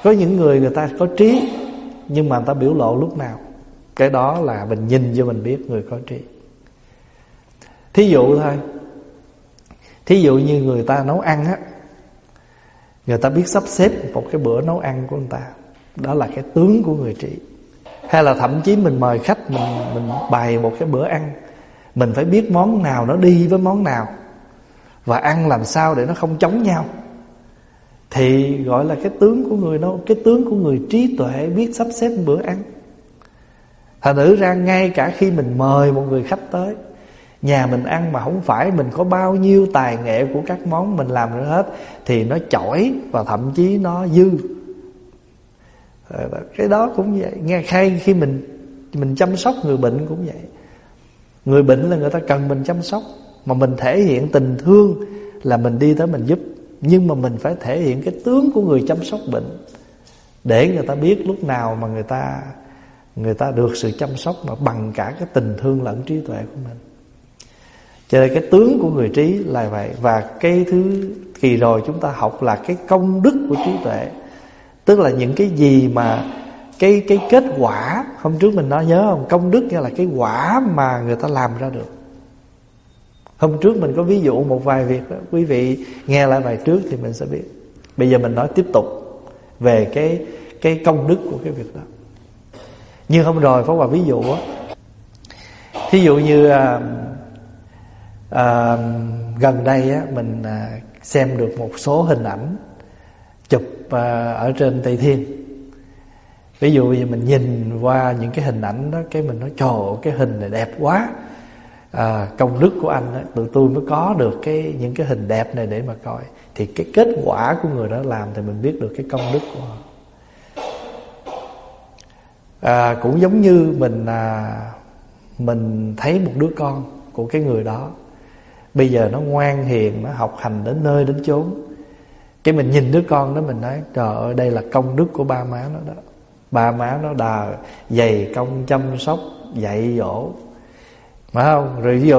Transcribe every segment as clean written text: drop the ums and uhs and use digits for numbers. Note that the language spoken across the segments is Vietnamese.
Có những người người ta có trí, nhưng mà người ta biểu lộ lúc nào, cái đó là mình nhìn vô mình biết người có trí. Thí dụ thôi, thí dụ như người ta nấu ăn á, người ta biết sắp xếp một cái bữa nấu ăn của người ta, đó là cái tướng của người trí. Hay là thậm chí mình mời khách, mình bày một cái bữa ăn, mình phải biết món nào nó đi với món nào, và ăn làm sao để nó không chống nhau, thì gọi là cái tướng của người nấu, cái tướng của người trí tuệ, biết sắp xếp bữa ăn. Thành thử ra ngay cả khi mình mời một người khách tới nhà mình ăn mà không phải mình có bao nhiêu tài nghệ của các món mình làm nữa hết, thì nó chỏi và thậm chí nó dư. Cái đó cũng vậy. Ngay khi mình chăm sóc người bệnh cũng vậy. Người bệnh là người ta cần mình chăm sóc, mà mình thể hiện tình thương là mình đi tới mình giúp, nhưng mà mình phải thể hiện cái tướng của người chăm sóc bệnh, để người ta biết lúc nào mà người ta được sự chăm sóc mà bằng cả cái tình thương lẫn trí tuệ của mình. Cho nên cái tướng của người trí là vậy. Và cái thứ kỳ rồi chúng ta học là cái công đức của trí tuệ, tức là những cái gì mà cái kết quả. Hôm trước mình nói nhớ không? Công đức nghĩa là cái quả mà người ta làm ra được. Hôm trước mình có ví dụ một vài việc đó, quý vị nghe lại bài trước thì mình sẽ biết. Bây giờ mình nói tiếp tục về cái công đức của cái việc đó. Như hôm rồi Pháp Hòa ví dụ á, thí dụ như gần đây á, mình xem được một số hình ảnh chụp ở trên Tây Thiên. Ví dụ như mình nhìn qua những cái hình ảnh đó, cái mình nói trời ơi, cái hình này đẹp quá. Công đức của anh á, tụi tôi mới có được những cái hình đẹp này để mà coi. Thì cái kết quả của người đó làm thì mình biết được cái công đức của họ. Cũng giống như mình thấy một đứa con của cái người đó, bây giờ nó ngoan hiền, nó học hành đến nơi đến chốn. Cái mình nhìn đứa con đó mình nói trời ơi, đây là công đức của ba má nó đó. Ba má nó dày công chăm sóc, dạy dỗ, phải không? Rồi ví dụ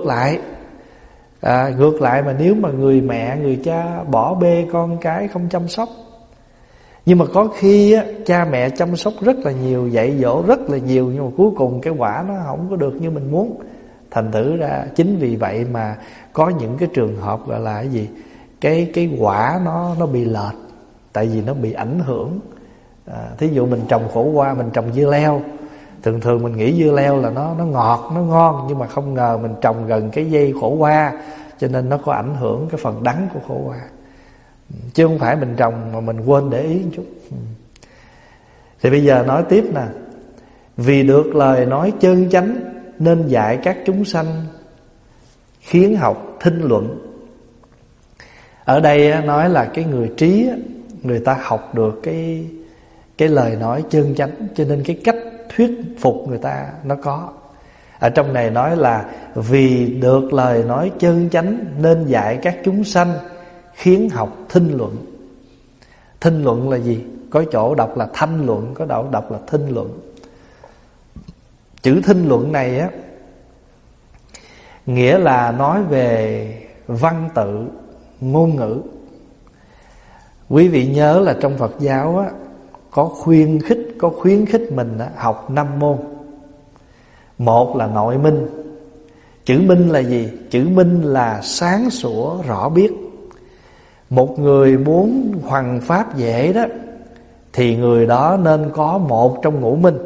ngược lại mà nếu mà người mẹ, người cha bỏ bê con cái không chăm sóc, nhưng mà có khi á, cha mẹ chăm sóc rất là nhiều, dạy dỗ rất là nhiều, nhưng mà cuối cùng cái quả nó không có được như mình muốn. Thành thử ra chính vì vậy mà có những cái trường hợp gọi là cái gì, cái quả nó bị lệch, tại vì nó bị ảnh hưởng. Thí dụ mình trồng khổ qua, mình trồng dưa leo, thường mình nghĩ dưa leo là nó ngọt, nó ngon, nhưng mà không ngờ mình trồng gần cái dây khổ qua, cho nên nó có ảnh hưởng cái phần đắng của khổ qua. Chứ không phải mình trồng mà mình quên để ý một chút. Thì bây giờ nói tiếp nè. Vì được lời nói chân chánh nên dạy các chúng sanh khiến học thinh luận. Ở đây nói là cái người trí, người ta học được cái lời nói chân chánh, cho nên cái cách thuyết phục người ta nó có. Ở trong này nói là vì được lời nói chân chánh nên dạy các chúng sanh khiến học thinh luận. Thinh luận là gì? Có chỗ đọc là thanh luận, có chỗ đọc là thinh luận. Chữ thinh luận này á, nghĩa là nói về văn tự, ngôn ngữ. Quý vị nhớ là trong Phật giáo á, có khuyến khích mình á, học 5 môn. Một là nội minh. Chữ minh là gì? Chữ minh là sáng sủa, rõ biết. Một người muốn hoằng pháp dễ đó, thì người đó nên có một trong ngũ minh.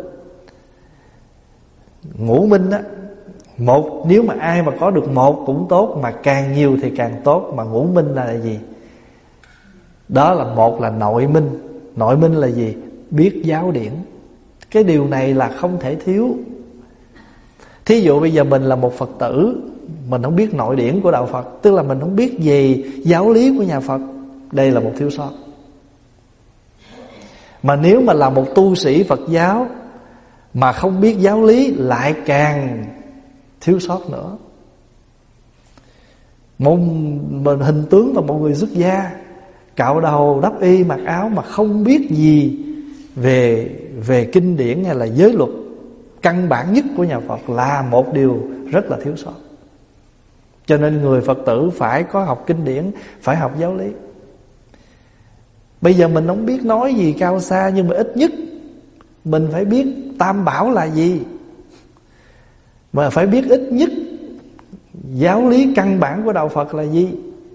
Ngũ minh á, một, nếu mà ai mà có được một cũng tốt, mà càng nhiều thì càng tốt. Mà ngũ minh là gì? Đó là một là nội minh. Nội minh là gì? Biết giáo điển. Cái điều này là không thể thiếu. Thí dụ bây giờ mình là một Phật tử, mình không biết nội điển của đạo Phật, tức là mình không biết về giáo lý của nhà Phật, đây là một thiếu sót. Mà nếu mà là một tu sĩ Phật giáo mà không biết giáo lý, lại càng thiếu sót nữa. Mình hình tướng là một người xuất gia, cạo đầu đắp y mặc áo mà không biết gì về kinh điển hay là giới luật căn bản nhất của nhà Phật, là một điều rất là thiếu sót. Cho nên người Phật tử phải có học kinh điển, phải học giáo lý. Bây giờ mình không biết nói gì cao xa, nhưng mà ít nhất mình phải biết Tam Bảo là gì, mà phải biết ít nhất giáo lý căn bản của đạo Phật là gì.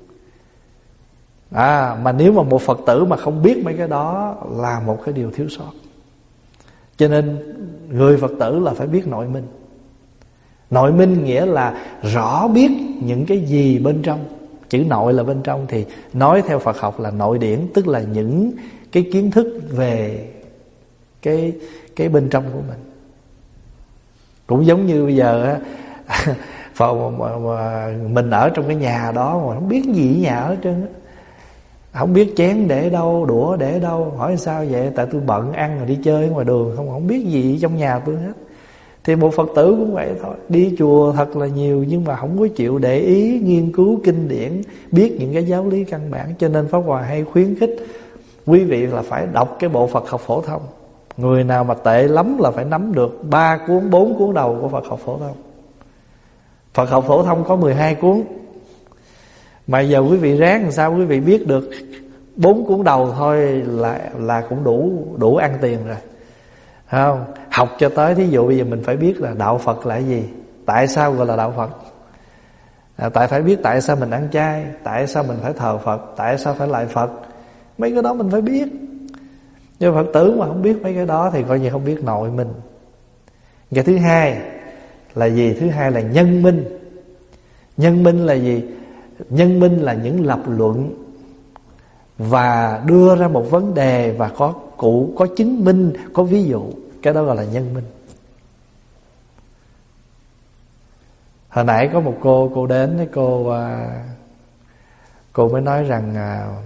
Mà nếu mà một Phật tử mà không biết mấy cái đó là một cái điều thiếu sót. Cho nên người Phật tử là phải biết nội minh. Nội minh nghĩa là rõ biết những cái gì bên trong. Chữ nội là bên trong, thì nói theo Phật học là nội điển, tức là những cái kiến thức về cái bên trong của mình. Cũng giống như bây giờ mình ở trong cái nhà đó mà không biết gì ở nhà hết trơn, không biết chén để đâu, đũa để đâu. Hỏi sao vậy? Tại tôi bận ăn rồi đi chơi ngoài đường, không biết gì trong nhà tôi hết. Thì một Phật tử cũng vậy thôi, đi chùa thật là nhiều nhưng mà không có chịu để ý nghiên cứu kinh điển, biết những cái giáo lý căn bản. Cho nên Pháp Hòa hay khuyến khích quý vị là phải đọc cái bộ Phật học phổ thông. Người nào mà tệ lắm là phải nắm được 3 cuốn 4 cuốn đầu của Phật học phổ thông. Phật học phổ thông có 12 cuốn, mà giờ quý vị ráng làm sao quý vị biết được 4 cuốn đầu thôi là cũng đủ ăn tiền rồi, không? Học cho tới, thí dụ bây giờ mình phải biết là đạo Phật là gì, tại sao gọi là đạo Phật, tại phải biết tại sao mình ăn chay, tại sao mình phải thờ Phật, tại sao phải lại Phật. Mấy cái đó mình phải biết. Nhưng Phật tử mà không biết mấy cái đó thì coi như không biết nội minh. Cái thứ hai là gì? Thứ hai là nhân minh. Nhân minh là gì? Nhân minh là những lập luận và đưa ra một vấn đề và có chứng minh, có ví dụ. Cái đó gọi là nhân minh. Hồi nãy có một cô đến, cô mới nói rằng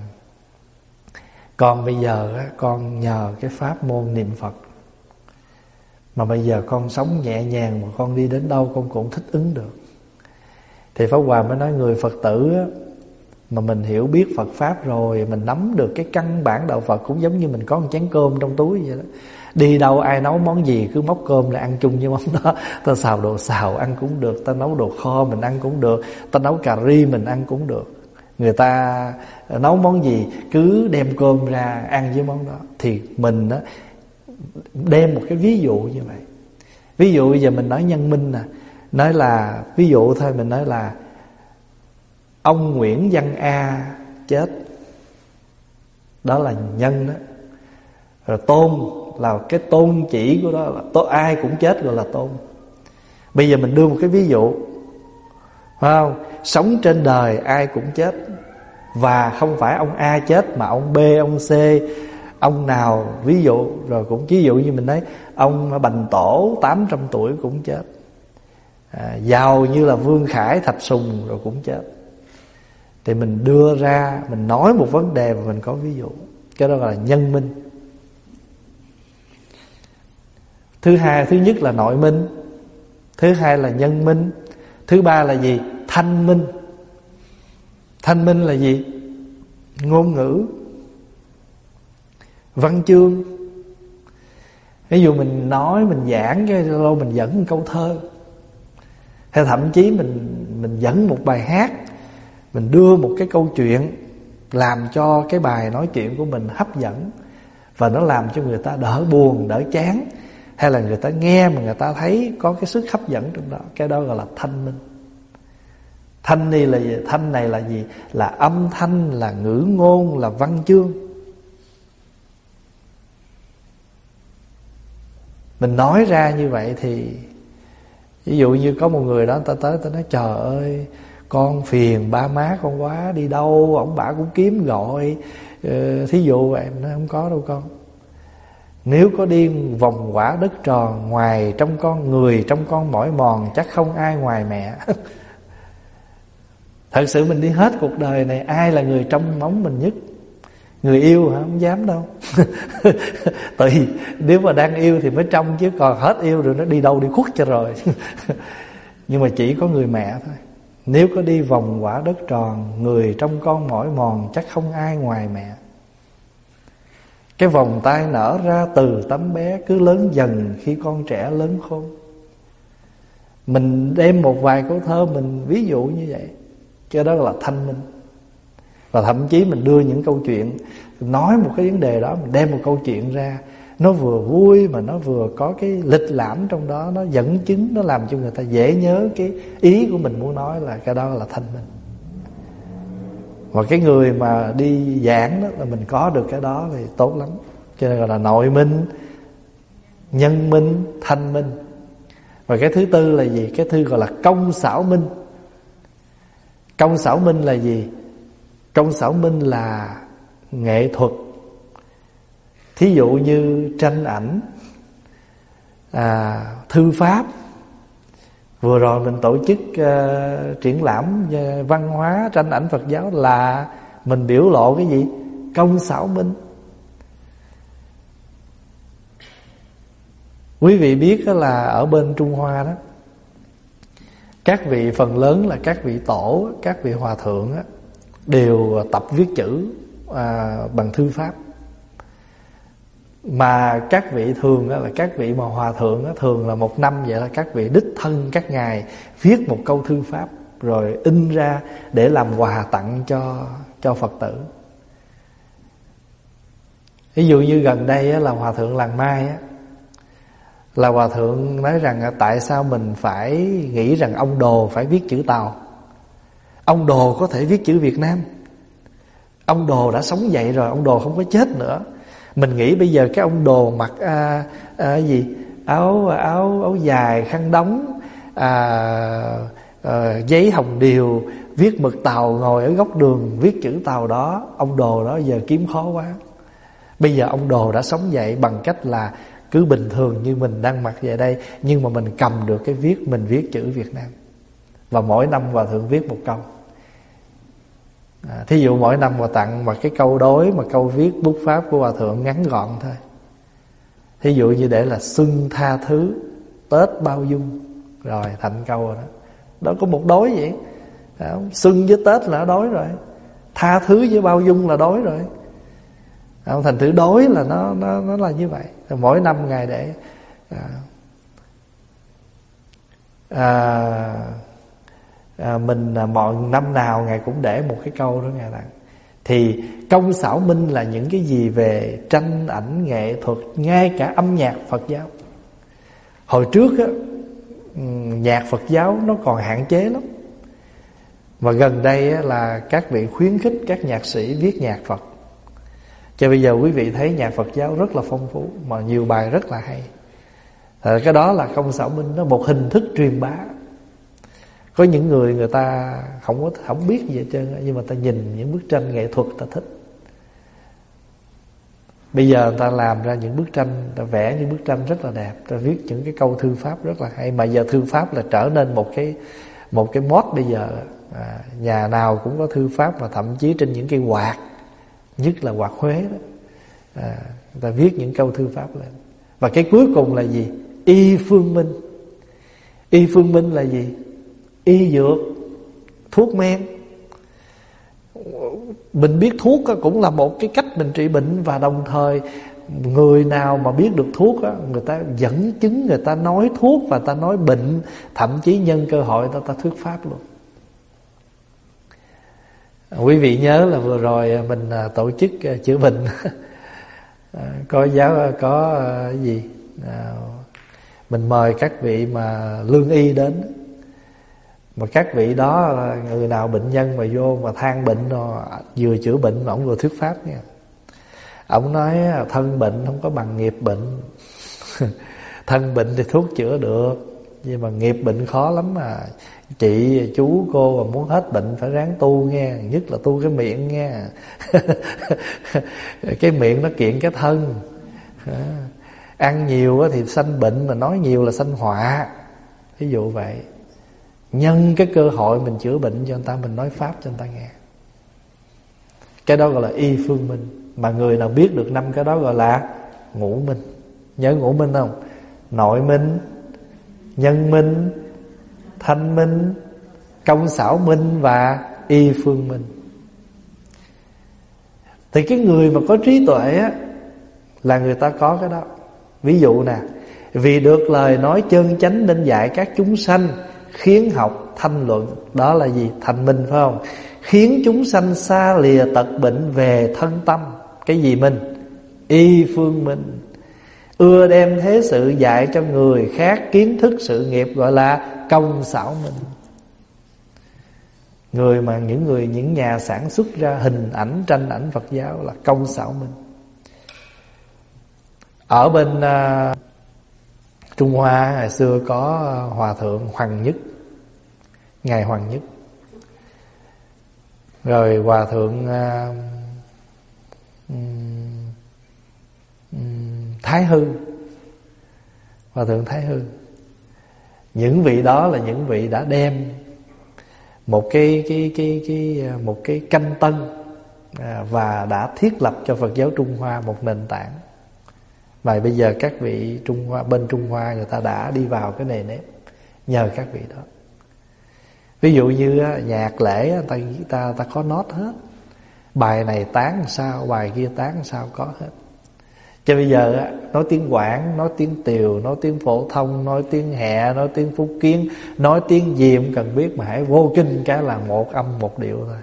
con bây giờ con nhờ cái pháp môn niệm Phật mà bây giờ con sống nhẹ nhàng, mà con đi đến đâu con cũng thích ứng được. Thì Pháp Hòa mới nói người Phật tử mà mình hiểu biết Phật Pháp rồi, mình nắm được cái căn bản đạo Phật, cũng giống như mình có một chén cơm trong túi vậy đó. Đi đâu ai nấu món gì cứ móc cơm là ăn chung với món đó. Ta xào đồ xào ăn cũng được, ta nấu đồ kho mình ăn cũng được, ta nấu cà ri mình ăn cũng được. Người ta nấu món gì cứ đem cơm ra ăn với món đó. Thì mình đem một cái ví dụ như vậy. Ví dụ bây giờ mình nói nhân minh nè, nói là ví dụ thôi, mình nói là ông Nguyễn Văn A chết, đó là nhân đó. Rồi tôn là cái tôn chỉ của đó là ai cũng chết gọi là tôn. Bây giờ mình đưa một cái ví dụ, phải không? Sống trên đời ai cũng chết, và không phải ông A chết mà ông B, ông C, ông nào ví dụ. Rồi cũng ví dụ như mình nói ông Bành Tổ 800 tuổi cũng chết, giàu như là Vương Khải, Thạch Sùng rồi cũng chết. Thì mình đưa ra, mình nói một vấn đề và mình có ví dụ. Cái đó gọi là nhân minh. Thứ nhất là nội minh, thứ hai là nhân minh, thứ ba là gì? Thanh minh. Thanh minh là gì? Ngôn ngữ, văn chương. Ví dụ mình nói, mình giảng cái lâu mình dẫn một câu thơ, hay thậm chí mình dẫn một bài hát, mình đưa một cái câu chuyện làm cho cái bài nói chuyện của mình hấp dẫn, và nó làm cho người ta đỡ buồn, đỡ chán, hay là người ta nghe mà người ta thấy có cái sức hấp dẫn trong đó. Cái đó gọi là thanh minh. Thanh này là gì? Thanh này là gì? Là âm thanh, là ngữ ngôn, là văn chương. Mình nói ra như vậy thì ví dụ như có một người đó, ta tới ta nói trời ơi con phiền ba má con quá, đi đâu ổng bả cũng kiếm gọi. Thí dụ vậy, nó không có đâu con. Nếu có đi vòng quả đất tròn, ngoài trong con người trong con mỏi mòn, chắc không ai ngoài mẹ. Thật sự mình đi hết cuộc đời này, ai là người trong móng mình nhất? Người yêu hả? Không dám đâu. Tùy, nếu mà đang yêu thì mới trong, chứ còn hết yêu rồi nó đi đâu đi khuất cho rồi. Nhưng mà chỉ có người mẹ thôi. Nếu có đi vòng quả đất tròn, người trong con mỏi mòn, chắc không ai ngoài mẹ. Cái vòng tay nở ra từ tấm bé, cứ lớn dần khi con trẻ lớn khôn. Mình đem một vài câu thơ mình ví dụ như vậy, cái đó là thanh minh. Và thậm chí mình đưa những câu chuyện nói một cái vấn đề đó, mình đem một câu chuyện ra, nó vừa vui mà nó vừa có cái lịch lãm trong đó, nó dẫn chứng, nó làm cho người ta dễ nhớ cái ý của mình muốn nói, là cái đó là thanh minh. Và cái người mà đi giảng đó là mình có được cái đó thì tốt lắm. Cho nên gọi là nội minh, nhân minh, thanh minh. Và cái thứ tư là gì? Cái thứ gọi là công xảo minh. Công xảo minh là gì? Công xảo minh là nghệ thuật. Thí dụ như tranh ảnh, thư pháp. Vừa rồi mình tổ chức triển lãm văn hóa tranh ảnh Phật giáo, là mình biểu lộ cái gì? Công xảo minh. Quý vị biết đó là ở bên Trung Hoa đó, các vị phần lớn là các vị tổ, các vị hòa thượng đó, đều tập viết chữ bằng thư pháp. Mà các vị thường đó là các vị mà hòa thượng đó, thường là một năm vậy là các vị đích thân các ngài viết một câu thư pháp rồi in ra để làm quà tặng cho Phật tử. Ví dụ như gần đây á, là hòa thượng Làng Mai á, là hòa thượng nói rằng tại sao mình phải nghĩ rằng ông Đồ phải viết chữ Tàu. Ông Đồ có thể viết chữ Việt Nam. Ông Đồ đã sống dậy rồi, ông Đồ không có chết nữa. Mình nghĩ bây giờ cái ông Đồ mặc áo dài khăn đóng, giấy hồng điều, viết mực Tàu, ngồi ở góc đường viết chữ Tàu đó. Ông Đồ đó giờ kiếm khó quá. Bây giờ ông Đồ đã sống dậy bằng cách là cứ bình thường như mình đang mặc về đây, nhưng mà mình cầm được cái viết, mình viết chữ Việt Nam. Và mỗi năm hòa thượng viết một câu. Thí dụ mỗi năm mà tặng mà cái câu đối, mà câu viết bút pháp của hòa thượng ngắn gọn thôi. Thí dụ như để là xuân tha thứ, Tết bao dung, rồi thành câu rồi đó. Đó có một đối vậy. Xuân với Tết là đối rồi, tha thứ với bao dung là đối rồi. Thành thử đối là nó là như vậy. Mỗi năm ngài để mình mọi năm nào ngài cũng để một cái câu đó ngài tặng. Thì công xảo minh là những cái gì về tranh ảnh nghệ thuật, ngay cả âm nhạc Phật giáo. Hồi trước á, nhạc Phật giáo nó còn hạn chế lắm. Và gần đây á, là các vị khuyến khích các nhạc sĩ viết nhạc Phật. Cho bây giờ quý vị thấy nhạc Phật giáo rất là phong phú, mà nhiều bài rất là hay. Cái đó là công xảo minh, nó một hình thức truyền bá. Có những người ta không biết gì hết trơn, nhưng mà ta nhìn những bức tranh nghệ thuật ta thích. Bây giờ ta làm ra những bức tranh, ta vẽ những bức tranh rất là đẹp, ta viết những cái câu thư pháp rất là hay. Mà giờ thư pháp là trở nên một cái mốt bây giờ. Nhà nào cũng có thư pháp, mà thậm chí trên những cây quạt, nhất là quạt Huế đó, người ta viết những câu thư pháp lên. Và cái cuối cùng là gì? Y phương minh. Y phương minh là gì? Y dược, thuốc men. Mình biết thuốc cũng là một cái cách mình trị bệnh. Và đồng thời người nào mà biết được thuốc, người ta dẫn chứng, người ta nói thuốc và ta nói bệnh. Thậm chí nhân cơ hội ta thuyết pháp luôn. Quý vị nhớ là vừa rồi mình tổ chức chữa bệnh. Có gì mình mời các vị mà lương y đến. Mà các vị đó là người nào bệnh nhân mà vô mà than bệnh rồi, vừa chữa bệnh mà ông vừa thuyết pháp nha. Ông nói thân bệnh không có bằng nghiệp bệnh. Thân bệnh thì thuốc chữa được, nhưng mà nghiệp bệnh khó lắm mà. Chị, chú, cô mà muốn hết bệnh phải ráng tu nghe. Nhất là tu cái miệng nghe. Cái miệng nó kiện cái thân. Ăn nhiều thì sanh bệnh, mà nói nhiều là sanh họa. Ví dụ vậy. Nhân cái cơ hội mình chữa bệnh cho người ta, mình nói pháp cho người ta nghe. Cái đó gọi là y phương minh. Mà người nào biết được 5 cái đó gọi là ngũ minh. Nhớ ngũ minh không? Nội minh, nhân minh, thanh minh, công xảo minh và y phương minh. Thì cái người mà có trí tuệ á, là người ta có cái đó. Ví dụ nè, vì được lời nói chân chánh nên dạy các chúng sanh, khiến học thanh luận. Đó là gì? Thành minh, phải không? Khiến chúng sanh xa lìa tật bệnh về thân tâm. cái gì minh? Y phương minh. Ưa đem thế sự dạy cho người khác kiến thức sự nghiệp, gọi là công xảo minh. Những nhà sản xuất ra hình ảnh, tranh ảnh Phật giáo là công xảo minh. Ở bên Trung Hoa ngày xưa có Hòa thượng Hoàng Nhất, Ngài Hoàng Nhất. Rồi Hòa thượng Thái Hư, Hòa thượng Thái Hư. Những vị đó là những vị đã đem một cái canh tân và đã thiết lập cho Phật giáo Trung Hoa một nền tảng. Và bây giờ các vị bên Trung Hoa người ta đã đi vào cái nề nếp nhờ các vị đó. Ví dụ như nhạc lễ ta có nốt hết, bài này tán sao, bài kia tán sao, có hết. Cho bây giờ nói tiếng Quảng, nói tiếng Tiều, nói tiếng phổ thông, nói tiếng Hẹ, nói tiếng Phúc Kiến, nói tiếng gì cũng cần biết, mà hãy vô kinh cái là một âm một điệu thôi.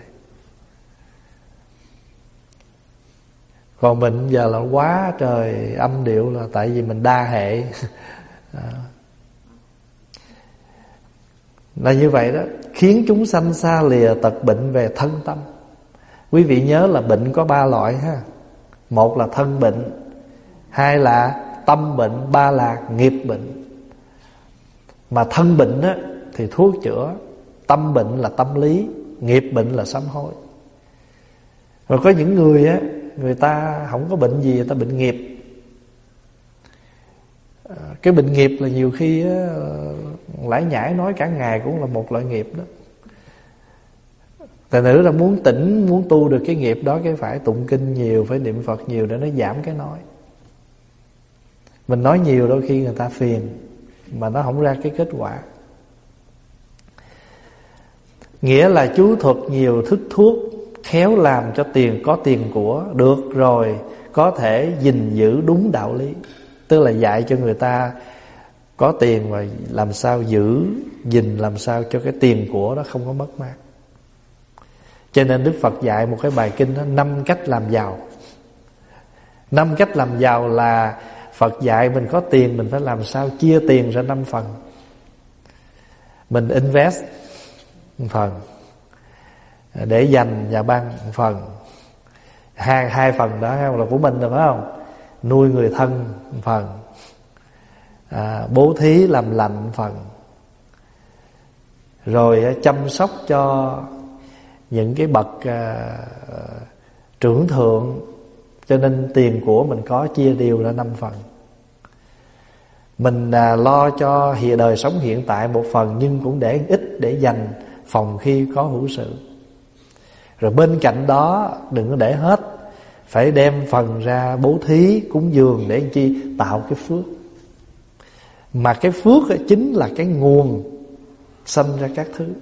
Còn mình giờ là quá trời âm điệu, là tại vì mình đa hệ. Là như vậy đó, khiến chúng sanh xa lìa tật bệnh về thân tâm. Quý vị nhớ là bệnh có 3 loại ha. Một là thân bệnh, hai là tâm bệnh, ba là nghiệp bệnh. Mà thân bệnh á, thì thuốc chữa, tâm bệnh là tâm lý, nghiệp bệnh là sám hối. Rồi có những người á, người ta không có bệnh gì, người ta bệnh nghiệp. Cái bệnh nghiệp là nhiều khi á, lải nhải nói cả ngày cũng là một loại nghiệp đó. Tài nữ là muốn tỉnh, muốn tu được cái nghiệp đó, cái phải tụng kinh nhiều, phải niệm Phật nhiều để nó giảm cái nói. Mình nói nhiều đôi khi người ta phiền, mà nó không ra cái kết quả. Nghĩa là chú thuật nhiều thức thuốc, khéo làm cho có tiền của, được rồi có thể gìn giữ đúng đạo lý. Tức là dạy cho người ta có tiền và làm sao giữ, gìn làm sao cho cái tiền của đó không có mất mát. Cho nên Đức Phật dạy một cái bài kinh đó, 5 cách làm giàu. 5 cách làm giàu là Phật dạy mình có tiền, mình phải làm sao chia tiền ra 5 phần. Mình invest một phần, để dành và băng một phần. Hai phần đó là của mình rồi phải không? Nuôi người thân một phần, bố thí làm lành một phần, rồi chăm sóc cho những cái bậc trưởng thượng. Cho nên tiền của mình có chia đều ra 5 phần. Mình lo cho đời sống hiện tại một phần, nhưng cũng để ít để dành phòng khi có hữu sự. Rồi bên cạnh đó đừng có để hết, phải đem phần ra bố thí cúng dường để làm chi? Tạo cái phước. Mà cái phước chính là cái nguồn sanh ra các thứ.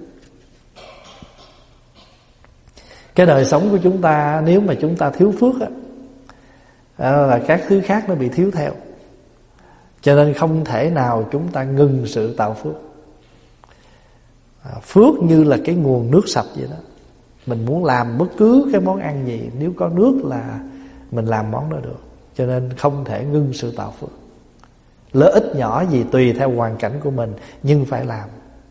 Cái đời sống của chúng ta, nếu mà chúng ta thiếu phước là các thứ khác nó bị thiếu theo. Cho nên không thể nào chúng ta ngừng sự tạo phước. Phước như là cái nguồn nước sạch vậy đó. Mình muốn làm bất cứ cái món ăn gì, nếu có nước là mình làm món đó được. Cho nên không thể ngưng sự tạo phước. Lợi ích nhỏ gì tùy theo hoàn cảnh của mình, nhưng phải làm.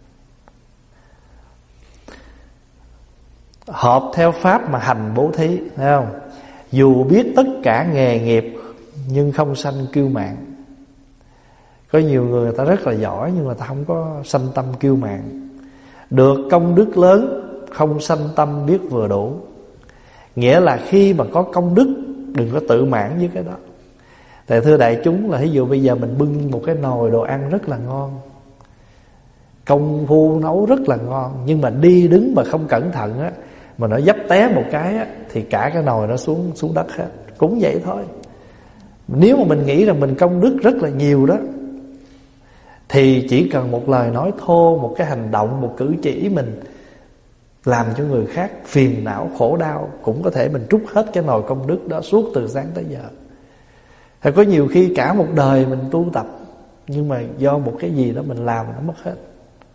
Hợp theo pháp mà hành bố thí, thấy không? Dù biết tất cả nghề nghiệp nhưng không sanh kiêu mạn. Có nhiều người ta rất là giỏi nhưng mà ta không có sanh tâm kiêu mạn. Được công đức lớn không sanh tâm biết vừa đủ. Nghĩa là khi mà có công đức đừng có tự mãn với cái đó. Tại thưa đại chúng là ví dụ bây giờ mình bưng một cái nồi đồ ăn rất là ngon, công phu nấu rất là ngon, nhưng mà đi đứng mà không cẩn thận á, mà nó dấp té một cái á, thì cả cái nồi nó xuống đất hết. Cũng vậy thôi. Nếu mà mình nghĩ rằng mình công đức rất là nhiều đó, thì chỉ cần một lời nói thô, một cái hành động, một cử chỉ mình làm cho người khác phiền não khổ đau, cũng có thể mình trút hết cái nồi công đức đó suốt từ sáng tới giờ. Thì có nhiều khi cả một đời mình tu tập, nhưng mà do một cái gì đó mình làm nó mất hết.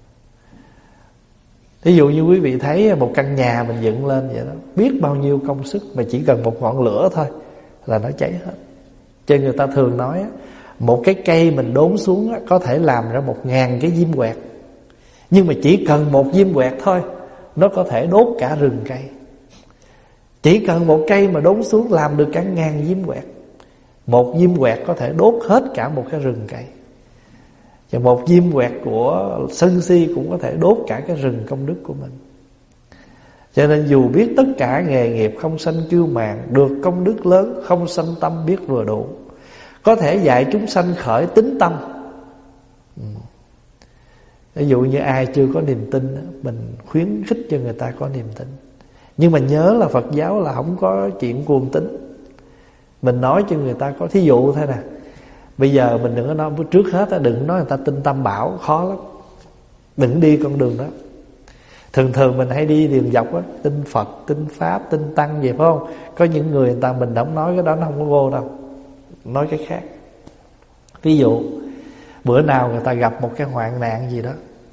Ví dụ như quý vị thấy một căn nhà mình dựng lên vậy đó, biết bao nhiêu công sức, mà chỉ cần một ngọn lửa thôi là nó cháy hết. Cho nên người ta thường nói một cái cây mình đốn xuống có thể làm ra 1000 cái diêm quẹt. Nhưng mà chỉ cần một diêm quẹt thôi, nó có thể đốt cả rừng cây. Chỉ cần một cây mà đốn xuống làm được cả 1000 diêm quẹt. Một diêm quẹt có thể đốt hết cả một cái rừng cây. Và một diêm quẹt của sân si cũng có thể đốt cả cái rừng công đức của mình. Cho nên dù biết tất cả nghề nghiệp không sanh kiêu mạn, được công đức lớn không sanh tâm biết vừa đủ. Có thể dạy chúng sanh khởi tín tâm. Ví dụ như ai chưa có niềm tin, mình khuyến khích cho người ta có niềm tin. Nhưng mà nhớ là Phật giáo là không có chuyện cuồng tín. Mình nói cho người ta có thí dụ thôi nè. Bây giờ mình đừng có nói, trước hết đừng nói người ta tin Tam Bảo, khó lắm. Đừng đi con đường đó. Thường mình hay đi đường dọc á, tin Phật, tin Pháp, tin Tăng vậy phải không? Có những người ta mình không nói cái đó nó không có vô đâu, nói cái khác. Ví dụ bữa nào người ta gặp một cái hoạn nạn gì đó,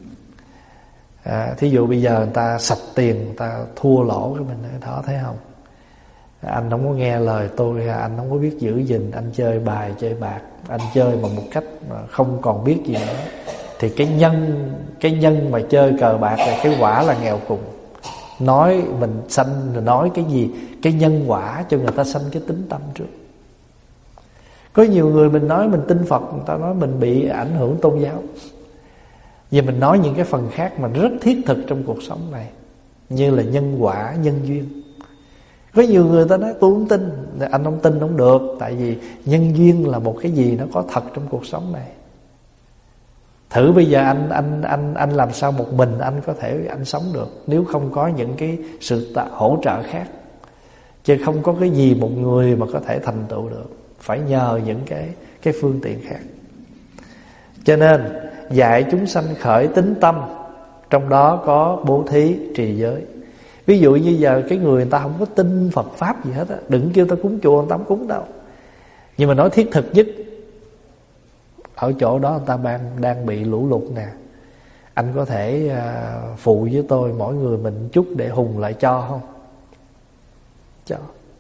thí dụ bây giờ người ta sạch tiền, người ta thua lỗ cái mình đó, thấy không? Anh không có nghe lời tôi, anh không có biết giữ gìn, anh chơi bài chơi bạc, anh chơi bằng một cách mà không còn biết gì nữa. Thì cái nhân mà chơi cờ bạc là cái quả là nghèo cùng. Nói mình sanh rồi nói cái gì, cái nhân quả cho người ta sanh cái tính tâm trước. Có nhiều người mình nói mình tin Phật, người ta nói mình bị ảnh hưởng tôn giáo. Vì mình nói những cái phần khác mà rất thiết thực trong cuộc sống này, như là nhân quả, nhân duyên. Có nhiều người ta nói tôi không tin. Anh không tin không được. Tại vì nhân duyên là một cái gì nó có thật trong cuộc sống này. Thử bây giờ anh làm sao một mình anh có thể anh sống được, nếu không có những cái sự hỗ trợ khác. Chứ không có cái gì một người mà có thể thành tựu được, phải nhờ những cái phương tiện khác. Cho nên dạy chúng sanh khởi tín tâm, trong đó có bố thí, trì giới. Ví dụ như giờ cái người ta không có tin Phật Pháp gì hết á, đừng kêu ta cúng chùa, người ta không cúng đâu. Nhưng mà nói thiết thực nhất, ở chỗ đó người ta đang bị lũ lụt nè, anh có thể phụ với tôi mỗi người mình chút để hùng lại cho không? Cho.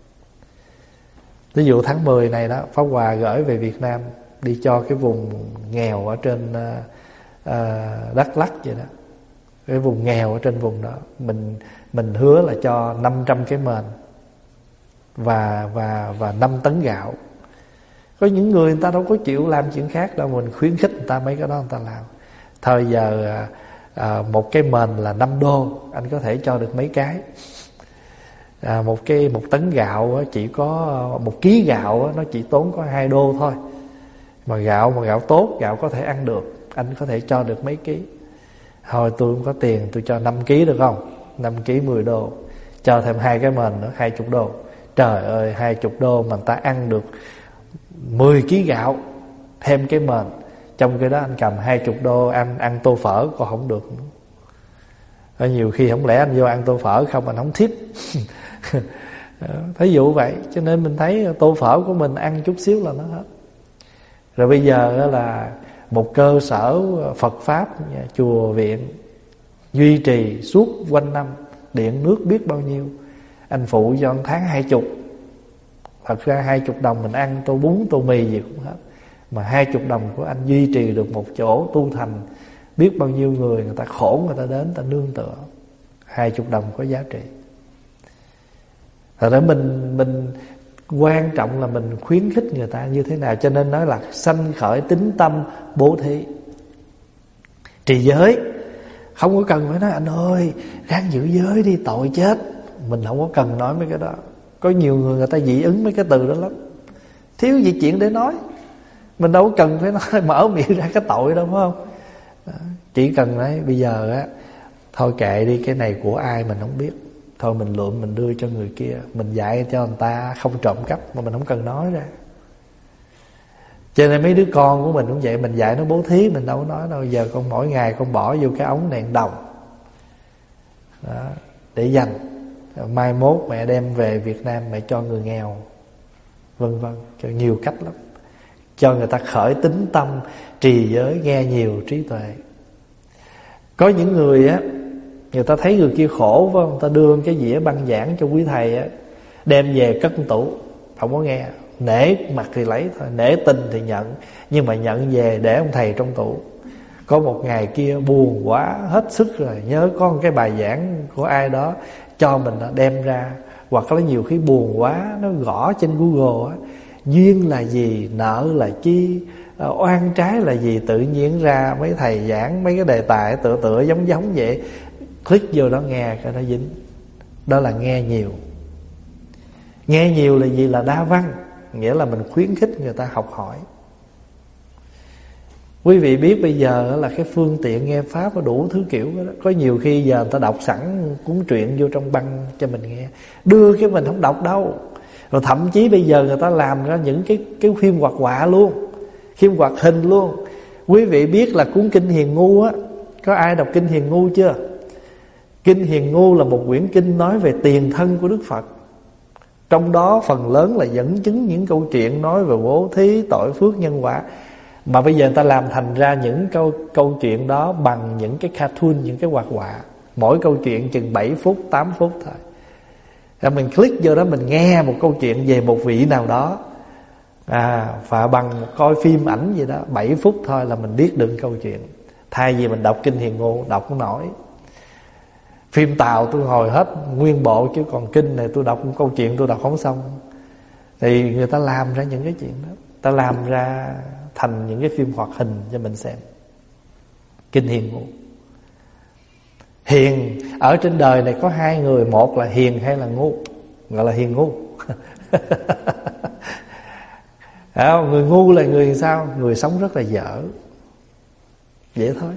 Ví dụ tháng 10 này đó, Pháp Hòa gửi về Việt Nam đi cho cái vùng nghèo ở trên Đắk Lắk vậy đó. Cái vùng nghèo ở trên vùng đó, mình hứa là cho 500 cái mền và 5 tấn gạo. Có những người ta đâu có chịu làm chuyện khác đâu, mình khuyến khích người ta mấy cái đó người ta làm. Thời giờ một cái mền là 5 đô, anh có thể cho được mấy cái. Một tấn gạo chỉ có 1 ký gạo nó chỉ tốn có 2 đô thôi. Mà gạo tốt, gạo có thể ăn được, anh có thể cho được mấy ký. Thôi tôi không có tiền, tôi cho 5 ký được không? 5 ký 10 đô. Cho thêm 2 cái mền nữa, 20 đô. Trời ơi, 20 đô mà người ta ăn được 10 ký gạo, thêm cái mền. Trong cái đó anh cầm 20 đô ăn tô phở còn không được nữa. Nhiều khi không lẽ anh vô ăn tô phở không, anh không tip. Thí dụ vậy. Cho nên mình thấy tô phở của mình ăn chút xíu là nó hết. Rồi bây giờ là một cơ sở Phật Pháp, chùa viện duy trì suốt quanh năm, điện nước biết bao nhiêu, anh phụ cho anh tháng 20. Thật ra 20 đồng mình ăn tô bún tô mì gì cũng hết. Mà 20 đồng của anh duy trì được một chỗ tu thành, biết bao nhiêu người ta khổ, người ta đến, người ta nương tựa. 20 đồng có giá trị. Thật ra mình quan trọng là mình khuyến khích người ta như thế nào. Cho nên nói là sanh khởi tín tâm, bố thí, trì giới. Không có cần phải nói anh ơi ráng giữ giới đi tội chết. Mình không có cần nói mấy cái đó. Có nhiều người ta dị ứng mấy cái từ đó lắm, thiếu gì chuyện để nói. Mình đâu có cần phải nói mở miệng ra cái tội đâu, phải không? Chỉ cần nói bây giờ á, thôi kệ đi, cái này của ai mình không biết, thôi mình lượm mình đưa cho người kia. Mình dạy cho người ta không trộm cắp mà mình không cần nói ra. Cho nên mấy đứa con của mình cũng vậy, mình dạy nó bố thí mình đâu có nói đâu. Giờ con mỗi ngày con bỏ vô cái ống đèn đồng đó, để dành, mai mốt mẹ đem về Việt Nam mẹ cho người nghèo, vân vân, cho nhiều cách lắm. Cho người ta khởi tín tâm, trì giới, nghe nhiều trí tuệ. Có những người á, người ta thấy người kia khổ phải không? Người ta đưa cái dĩa băng giảng cho quý thầy á, đem về cất trong tủ, không có nghe. Nể mặt thì lấy thôi, nể tình thì nhận. Nhưng mà nhận về để ông thầy trong tủ. Có một ngày kia buồn quá hết sức rồi, nhớ có một cái bài giảng của ai đó cho mình đem ra. Hoặc là nhiều khi buồn quá, nó gõ trên Google á, duyên là gì, nợ là chi, oan trái là gì, tự nhiên ra mấy thầy giảng mấy cái đề tài tựa giống vậy. Click vô đó nghe cái nó dính. Đó là nghe nhiều. Nghe nhiều là gì? Là đa văn, nghĩa là mình khuyến khích người ta học hỏi. Quý vị biết bây giờ là cái phương tiện nghe Pháp có đủ thứ kiểu đó. Có nhiều khi giờ người ta đọc sẵn cuốn truyện vô trong băng cho mình nghe, đưa cái mình không đọc đâu. Rồi thậm chí bây giờ người ta làm ra những cái phim hoạt họa luôn, phim hoạt hình luôn. Quý vị biết là cuốn Kinh Hiền Ngu á, có ai đọc Kinh Hiền Ngu chưa? Kinh Hiền Ngu là một quyển kinh nói về tiền thân của Đức Phật. Trong đó phần lớn là dẫn chứng những câu chuyện nói về bố thí, tội phước, nhân quả. Mà bây giờ người ta làm thành ra những câu chuyện đó bằng những cái cartoon, những cái hoạt họa. Mỗi câu chuyện chừng 7 phút, 8 phút thôi. Rồi mình click vô đó, mình nghe một câu chuyện về một vị nào đó, và bằng coi phim ảnh gì đó, 7 phút thôi là mình biết được câu chuyện. Thay vì mình đọc Kinh Hiền Ngu, đọc không nổi. Phim Tàu tôi hồi hết nguyên bộ, chứ còn kinh này tôi đọc một câu chuyện tôi đọc không xong. Thì người ta làm ra những cái chuyện đó, ta làm ra thành những cái phim hoạt hình cho mình xem. Kinh Hiền Ngu. Hiền ở trên đời này có hai người, một là hiền hay là ngu, gọi là hiền ngu. Người ngu là người sao? Người sống rất là dở. Vậy thôi.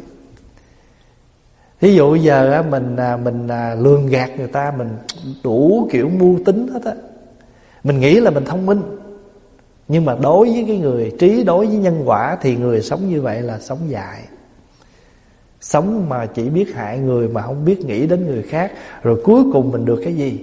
Ví dụ giờ mình lường gạt người ta, mình đủ kiểu mưu tính hết á. Mình nghĩ là mình thông minh, nhưng mà đối với cái người trí, đối với nhân quả thì người sống như vậy là sống dại. Sống mà chỉ biết hại người mà không biết nghĩ đến người khác. Rồi cuối cùng mình được cái gì?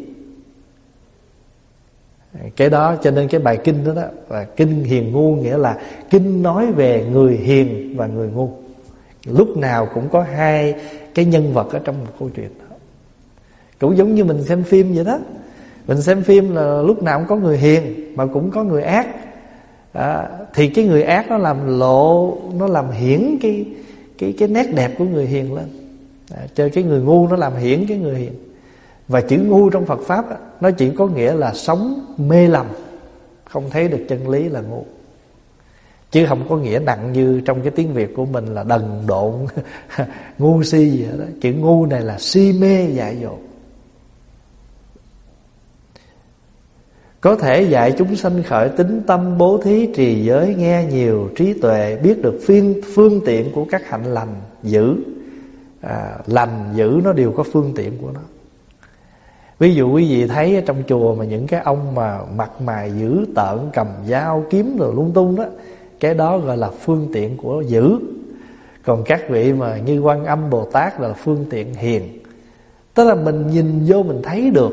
Cái đó cho nên cái bài kinh đó là Kinh Hiền Ngu, nghĩa là kinh nói về người hiền và người ngu. Lúc nào cũng có hai cái nhân vật ở trong một câu chuyện đó. Cũng giống như mình xem phim vậy đó. Mình xem phim là lúc nào cũng có người hiền mà cũng có người ác. Thì cái người ác nó làm lộ, nó làm hiển cái nét đẹp của người hiền lên. Cho cái người ngu nó làm hiển cái người hiền. Và chữ ngu trong Phật Pháp nó chỉ có nghĩa là sống mê lầm, không thấy được chân lý là ngu, chứ không có nghĩa nặng như trong cái tiếng Việt của mình là đần độn, ngu si gì đó. Chữ ngu này là si mê dại dột. Có thể dạy chúng sanh khởi tín tâm, bố thí, trì giới, nghe nhiều, trí tuệ, biết được phương tiện của các hạnh lành, dữ. Lành, dữ nó đều có phương tiện của nó. Ví dụ quý vị thấy ở trong chùa mà những cái ông mà mặt mày dữ tợn, cầm dao, kiếm rồi lung tung đó, cái đó gọi là phương tiện của dữ. Còn các vị mà như Quan Âm Bồ Tát là phương tiện hiền. Tức là mình nhìn vô mình thấy được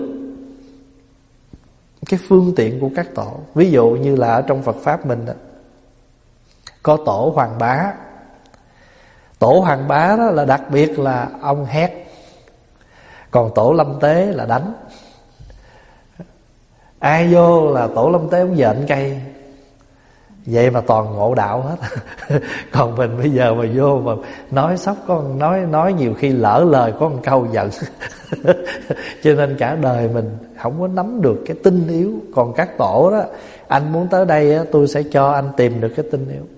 cái phương tiện của các tổ. Ví dụ như là ở trong Phật Pháp mình đó, có tổ Hoàng Bá. Tổ Hoàng Bá đó là đặc biệt là ông hét. Còn tổ Lâm Tế là đánh. Ai vô là tổ Lâm Tế ông dện cây. Vậy mà toàn ngộ đạo hết. Còn mình bây giờ mà vô mà nói sốc có nói nhiều khi lỡ lời có một câu giận. Cho nên cả đời mình không có nắm được cái tinh yếu. Còn các tổ đó, anh muốn tới đây tôi sẽ cho anh tìm được cái tinh yếu.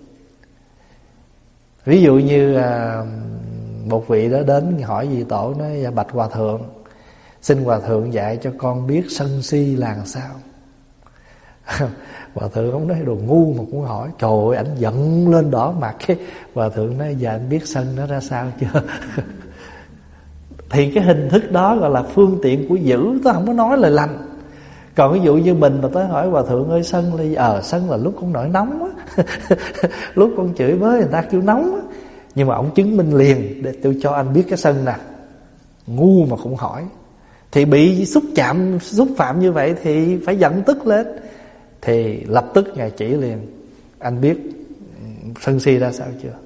Ví dụ như một vị đó đến hỏi vị tổ, nói bạch hòa thượng, xin hòa thượng dạy cho con biết sân si là sao. Hòa thượng ông nói đồ ngu mà cũng hỏi. Trời ơi, ảnh giận lên đỏ mặt. Cái hòa thượng nói dạ anh biết sân nó ra sao chưa. Thì cái hình thức đó gọi là phương tiện của dữ. Tôi không có nói lời lành. Còn ví dụ như mình mà tới hỏi hòa thượng ơi sân là sân là lúc con nổi nóng á. Lúc con chửi với người ta kêu nóng á. Nhưng mà ông chứng minh liền để tôi cho anh biết cái sân nè. Ngu mà cũng hỏi. Thì bị xúc phạm như vậy thì phải giận tức lên. Thì lập tức Ngài chỉ liền, anh biết sân si ra sao chưa.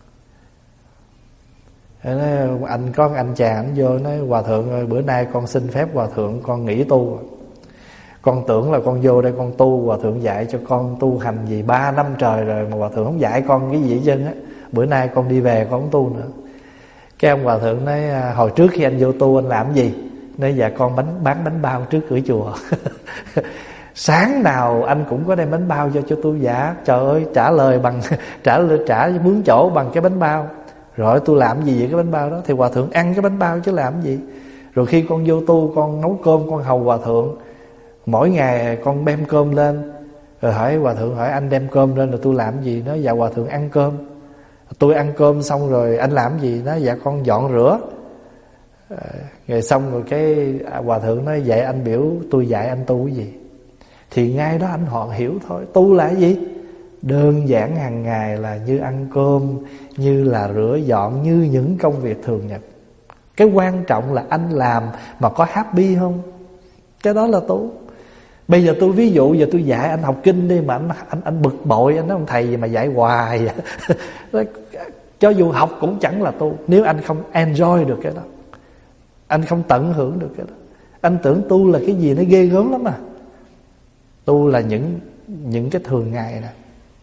Anh chàng anh vô nói hòa thượng ơi, bữa nay con xin phép hòa thượng con nghỉ tu. Con tưởng là con vô đây con tu, hòa thượng dạy cho con tu hành gì 3 năm trời rồi mà hòa thượng không dạy con cái gì hết trơn á. Bữa nay con đi về con không tu nữa. Cái ông hòa thượng nói hồi trước khi anh vô tu anh làm gì? Nói dạ con bán bánh bao trước cửa chùa. Sáng nào anh cũng có đem bánh bao cho tôi. Dạ trời ơi, trả lời bằng trả mướn chỗ bằng cái bánh bao. Rồi tôi làm gì vậy cái bánh bao đó? Thì hòa thượng ăn cái bánh bao chứ làm gì. Rồi khi con vô tu con nấu cơm con hầu hòa thượng. Mỗi ngày con đem cơm lên. Rồi hỏi hòa thượng, hỏi anh đem cơm lên rồi tôi làm gì? Nói dạ hòa thượng ăn cơm. Tôi ăn cơm xong rồi anh làm gì? Nói dạ con dọn rửa. Rồi xong rồi cái hòa thượng nói vậy anh biểu tôi dạy anh tu cái gì? Thì ngay đó anh họ hiểu thôi. Tu là cái gì? Đơn giản hàng ngày là như ăn cơm, như là rửa dọn, như những công việc thường nhật. Cái quan trọng là anh làm mà có happy không? Cái đó là tu. Bây giờ tôi ví dụ giờ tôi dạy anh học kinh đi mà anh bực bội, anh nói ông thầy gì mà dạy hoài vậy? Cho dù học cũng chẳng là tu. Nếu anh không enjoy được cái đó, anh không tận hưởng được cái đó, anh tưởng tu là cái gì nó ghê gớm lắm à. Tu là những cái thường ngày nè.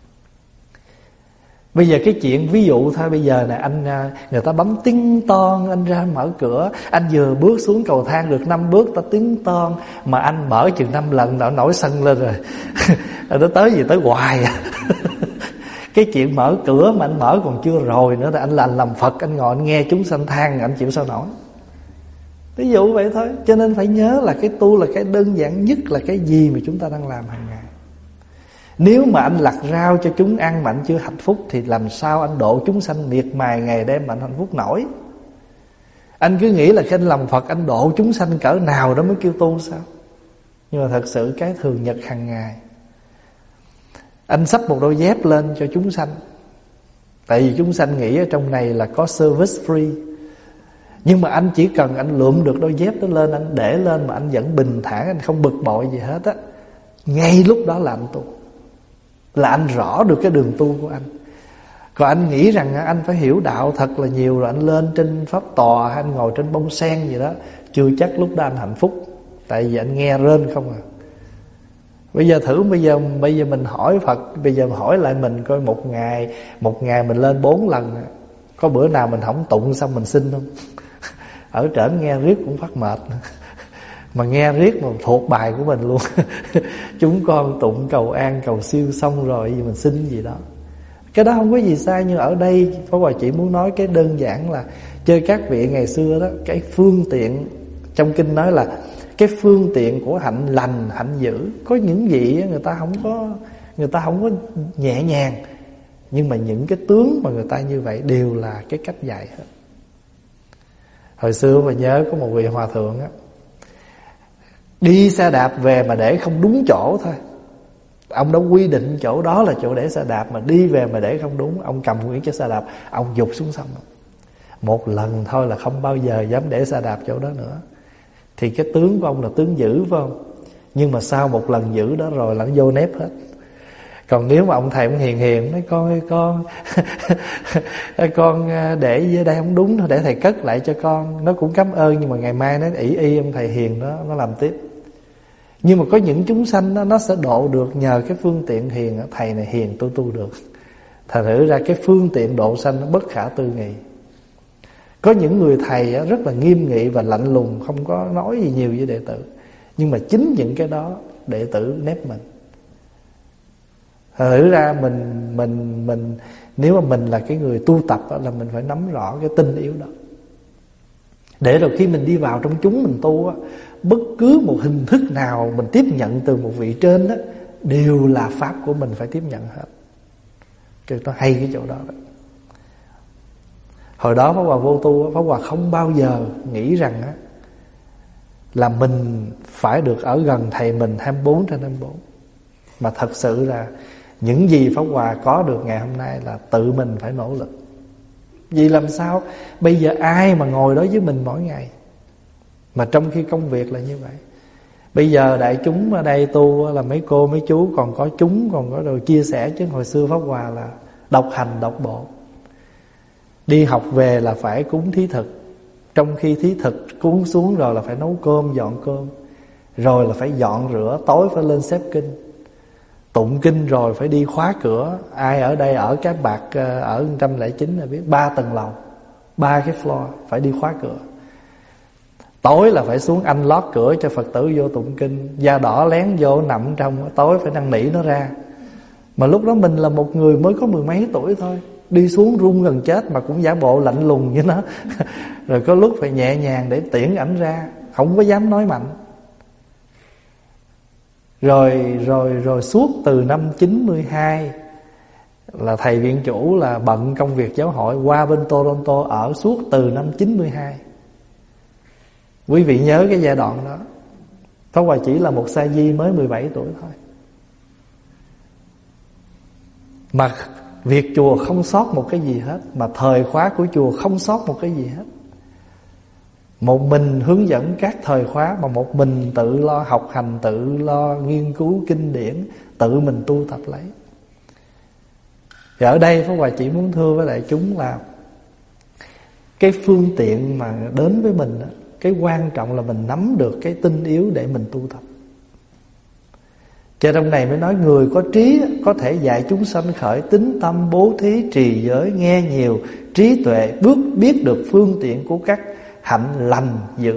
Bây giờ cái chuyện ví dụ thôi. Bây giờ nè người ta bấm tiếng ton, anh ra mở cửa. Anh vừa bước xuống cầu thang được 5 bước ta tiếng ton. Mà anh mở chừng 5 lần đã nổi sân lên rồi. Nó tới gì tới hoài à. Cái chuyện mở cửa mà anh mở còn chưa rồi nữa. Rồi anh làm Phật, anh ngồi anh nghe chúng sanh than, anh chịu sao nổi. Ví dụ vậy thôi. Cho nên phải nhớ là cái tu là cái đơn giản nhất là cái gì mà chúng ta đang làm hàng ngày. Nếu mà anh lặt rau cho chúng ăn mà anh chưa hạnh phúc thì làm sao anh độ chúng sanh miệt mài ngày đêm mà anh hạnh phúc nổi? Anh cứ nghĩ là khi anh làm Phật anh độ chúng sanh cỡ nào đó mới kêu tu sao? Nhưng mà thật sự cái thường nhật hàng ngày. Anh xách một đôi dép lên cho chúng sanh. Tại vì chúng sanh nghĩ ở trong này là có service free. Nhưng mà anh chỉ cần anh lượm được đôi dép đó lên, anh để lên mà anh vẫn bình thản, anh không bực bội gì hết á, ngay lúc đó là anh tu. Là anh rõ được cái đường tu của anh. Còn anh nghĩ rằng anh phải hiểu đạo thật là nhiều rồi anh lên trên pháp tòa hay anh ngồi trên bông sen gì đó, chưa chắc lúc đó anh hạnh phúc. Tại vì anh nghe rên không à. Bây giờ thử bây giờ mình hỏi Phật, bây giờ hỏi lại mình coi một ngày mình lên 4 lần, có bữa nào mình không tụng xong mình xin không? Ở trển nghe riết cũng phát mệt. Mà nghe riết mà thuộc bài của mình luôn. Chúng con tụng cầu an cầu siêu xong rồi gì mình xin gì đó. Cái đó không có gì sai. Nhưng ở đây Pháp Hòa chỉ muốn nói cái đơn giản là chơi các vị ngày xưa đó, cái phương tiện trong kinh nói là cái phương tiện của hạnh lành hạnh dữ. Có những vị người ta không có nhẹ nhàng, nhưng mà những cái tướng mà người ta như vậy đều là cái cách dạy hết. Hồi xưa mà nhớ có một vị hòa thượng á, đi xe đạp về mà để không đúng chỗ thôi. Ông đã quy định chỗ đó là chỗ để xe đạp, mà đi về mà để không đúng, ông cầm nguyên chiếc xe đạp, ông giục xuống sông. Một lần thôi là không bao giờ dám để xe đạp chỗ đó nữa. Thì cái tướng của ông là tướng dữ phải không? Nhưng mà sau một lần giữ đó rồi là nó vô nếp hết. Còn nếu mà ông thầy ông hiền nói con ơi con để dưới đây không đúng, để thầy cất lại cho con. Nó cũng cảm ơn, nhưng mà ngày mai nó y ông thầy hiền đó, nó làm tiếp. Nhưng mà có những chúng sanh đó, nó sẽ độ được nhờ cái phương tiện hiền. Thầy này hiền tôi tu được. Thật thử ra cái phương tiện độ sanh nó bất khả tư nghị. Có những người thầy rất là nghiêm nghị và lạnh lùng, không có nói gì nhiều với đệ tử. Nhưng mà chính những cái đó đệ tử nép mình. Thật ra mình nếu mà mình là cái người tu tập đó, là mình phải nắm rõ cái tinh yếu đó. Để rồi khi mình đi vào trong chúng mình tu á, bất cứ một hình thức nào mình tiếp nhận từ một vị trên đó, đều là pháp của mình phải tiếp nhận hết. Cái nó hay cái chỗ đó đó. Hồi đó Pháp Hòa vô tu, Pháp Hòa không bao giờ nghĩ rằng á, là mình phải được ở gần thầy mình 24/24. Mà thật sự là những gì Pháp Hòa có được ngày hôm nay là tự mình phải nỗ lực. Vì làm sao bây giờ ai mà ngồi đó với mình mỗi ngày, mà trong khi công việc là như vậy. Bây giờ đại chúng ở đây tu là mấy cô mấy chú còn có chúng, còn có đồ chia sẻ. Chứ hồi xưa Pháp Hòa là độc hành độc bộ. Đi học về là phải cúng thí thực, trong khi thí thực cúng xuống rồi là phải nấu cơm dọn cơm. Rồi là phải dọn rửa, tối phải lên xếp kinh. Tụng kinh rồi phải đi khóa cửa. Ai ở đây ở Cái Bạc ở 109 là biết 3 tầng lầu, 3 cái floor phải đi khóa cửa. Tối là phải xuống anh lót cửa cho Phật tử vô tụng kinh. Da đỏ lén vô nằm trong, tối phải năn nỉ nó ra. Mà lúc đó mình là một người mới có 10 mấy tuổi thôi, đi xuống run gần chết mà cũng giả bộ lạnh lùng với nó. Rồi có lúc phải nhẹ nhàng để tiễn ảnh ra, không có dám nói mạnh. Rồi suốt từ năm 92 là thầy viện chủ là bận công việc giáo hội, qua bên Toronto ở suốt từ năm 92. Quý vị nhớ cái giai đoạn đó, Pháp Hòa chỉ là một sa di mới 17 tuổi thôi, mà việc chùa không sót một cái gì hết, mà thời khóa của chùa không sót một cái gì hết. Một mình hướng dẫn các thời khóa, mà một mình tự lo học hành, tự lo nghiên cứu kinh điển, tự mình tu tập lấy. Thì ở đây Pháp Hòa chỉ muốn thưa với đại chúng là cái phương tiện mà đến với mình, cái quan trọng là mình nắm được cái tinh yếu để mình tu tập. Cho trong này mới nói người có trí có thể dạy chúng sanh khởi tín tâm, bố thí, trì giới, nghe nhiều, trí tuệ, biết được phương tiện của các hạnh lành dữ.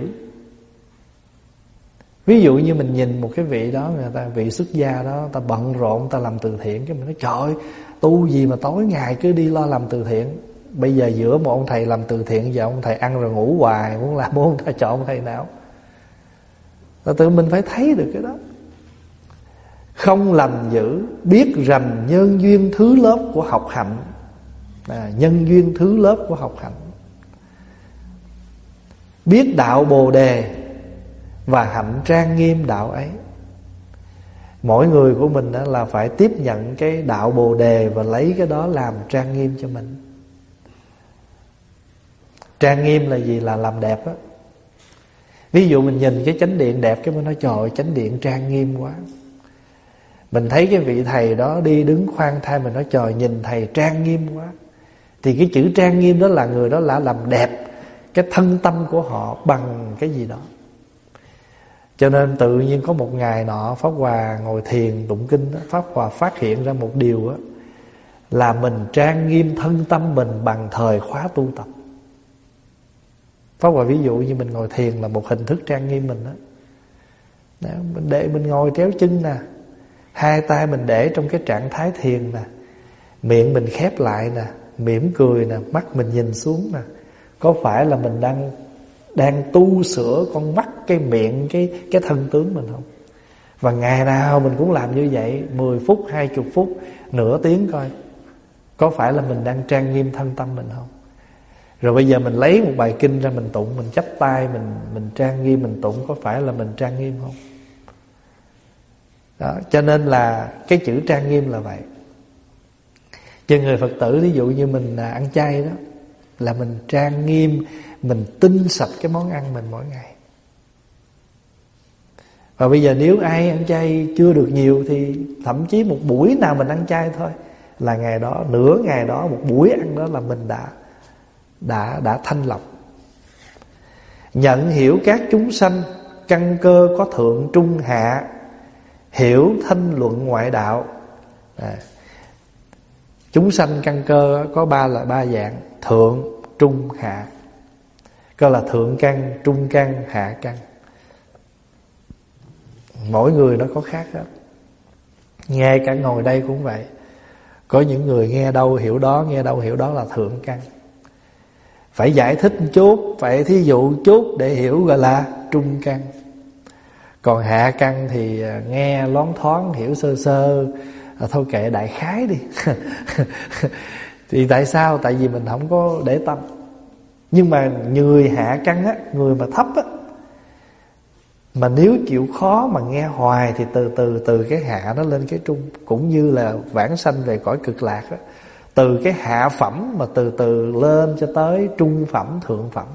Ví dụ như mình nhìn một cái vị đó, người ta vị xuất gia đó, ta bận rộn, ta làm từ thiện, cái mình nói trời ơi, tu gì mà tối ngày cứ đi lo làm từ thiện. Bây giờ giữa một ông thầy làm từ thiện và ông thầy ăn rồi ngủ hoài, muốn làm muốn ta chọn thầy nào? Tự mình phải thấy được cái đó. Không lành dữ, biết rành nhân duyên thứ lớp của học hạnh. Nhân duyên thứ lớp của học hạnh. Biết đạo Bồ Đề và hạnh trang nghiêm đạo ấy. Mỗi người của mình là phải tiếp nhận cái đạo Bồ Đề và lấy cái đó làm trang nghiêm cho mình. Trang nghiêm là gì? Là làm đẹp á. Ví dụ mình nhìn cái chánh điện đẹp, cái mình nói trời ơi, chánh điện trang nghiêm quá. Mình thấy cái vị thầy đó đi đứng khoan thai, mình nói trời, nhìn thầy trang nghiêm quá. Thì cái chữ trang nghiêm đó là người đó đã làm đẹp cái thân tâm của họ bằng cái gì đó. Cho nên tự nhiên có một ngày nọ, Pháp Hòa ngồi thiền tụng kinh đó, Pháp Hòa phát hiện ra một điều đó, là mình trang nghiêm thân tâm mình bằng thời khóa tu tập. Pháp Hòa ví dụ như mình ngồi thiền là một hình thức trang nghiêm mình đó. Mình để mình ngồi tréo chân nè, hai tay mình để trong cái trạng thái thiền nè, miệng mình khép lại nè, mỉm cười nè, mắt mình nhìn xuống nè. Có phải là mình đang tu sửa con mắt, cái miệng, cái thân tướng mình không? Và ngày nào mình cũng làm như vậy, 10 phút, 20 phút, nửa tiếng coi. Có phải là mình đang trang nghiêm thân tâm mình không? Rồi bây giờ mình lấy một bài kinh ra mình tụng, mình chắp tay, mình trang nghiêm mình tụng, có phải là mình trang nghiêm không? Đó, cho nên là cái chữ trang nghiêm là vậy. Cho người Phật tử ví dụ như mình ăn chay đó, là mình trang nghiêm, mình tinh sạch cái món ăn mình mỗi ngày. Và bây giờ nếu ai ăn chay chưa được nhiều thì thậm chí một buổi nào mình ăn chay thôi, là ngày đó, nửa ngày đó, một buổi ăn đó là mình đã thanh lọc. Nhận hiểu các chúng sanh, căn cơ có thượng trung hạ, hiểu thanh luận ngoại đạo. Chúng sanh căn cơ có ba dạng: thượng, trung, hạ. Coi là thượng căn, trung căn, hạ căn. Mỗi người nó có khác hết. Ngay cả ngồi đây cũng vậy. Có những người nghe đâu hiểu đó, nghe đâu hiểu đó là thượng căn. Phải giải thích một chút, phải thí dụ chút để hiểu gọi là trung căn. Còn hạ căn thì nghe loáng thoáng, hiểu sơ sơ, thôi kệ đại khái đi. Thì tại sao? Tại vì mình không có để tâm. Nhưng mà người hạ căn á, người mà thấp á, mà nếu chịu khó mà nghe hoài thì từ cái hạ nó lên cái trung. Cũng như là vãng sanh về cõi cực lạc á, từ cái hạ phẩm mà từ từ lên cho tới trung phẩm, thượng phẩm.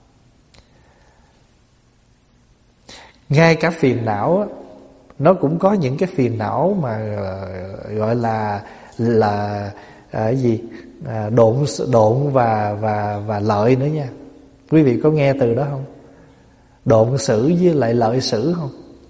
Ngay cả phiền não á, nó cũng có những cái phiền não mà gọi là cái gì? Độn và lợi nữa nha. Quý vị có nghe từ đó không? Độn sử với lại lợi sử không?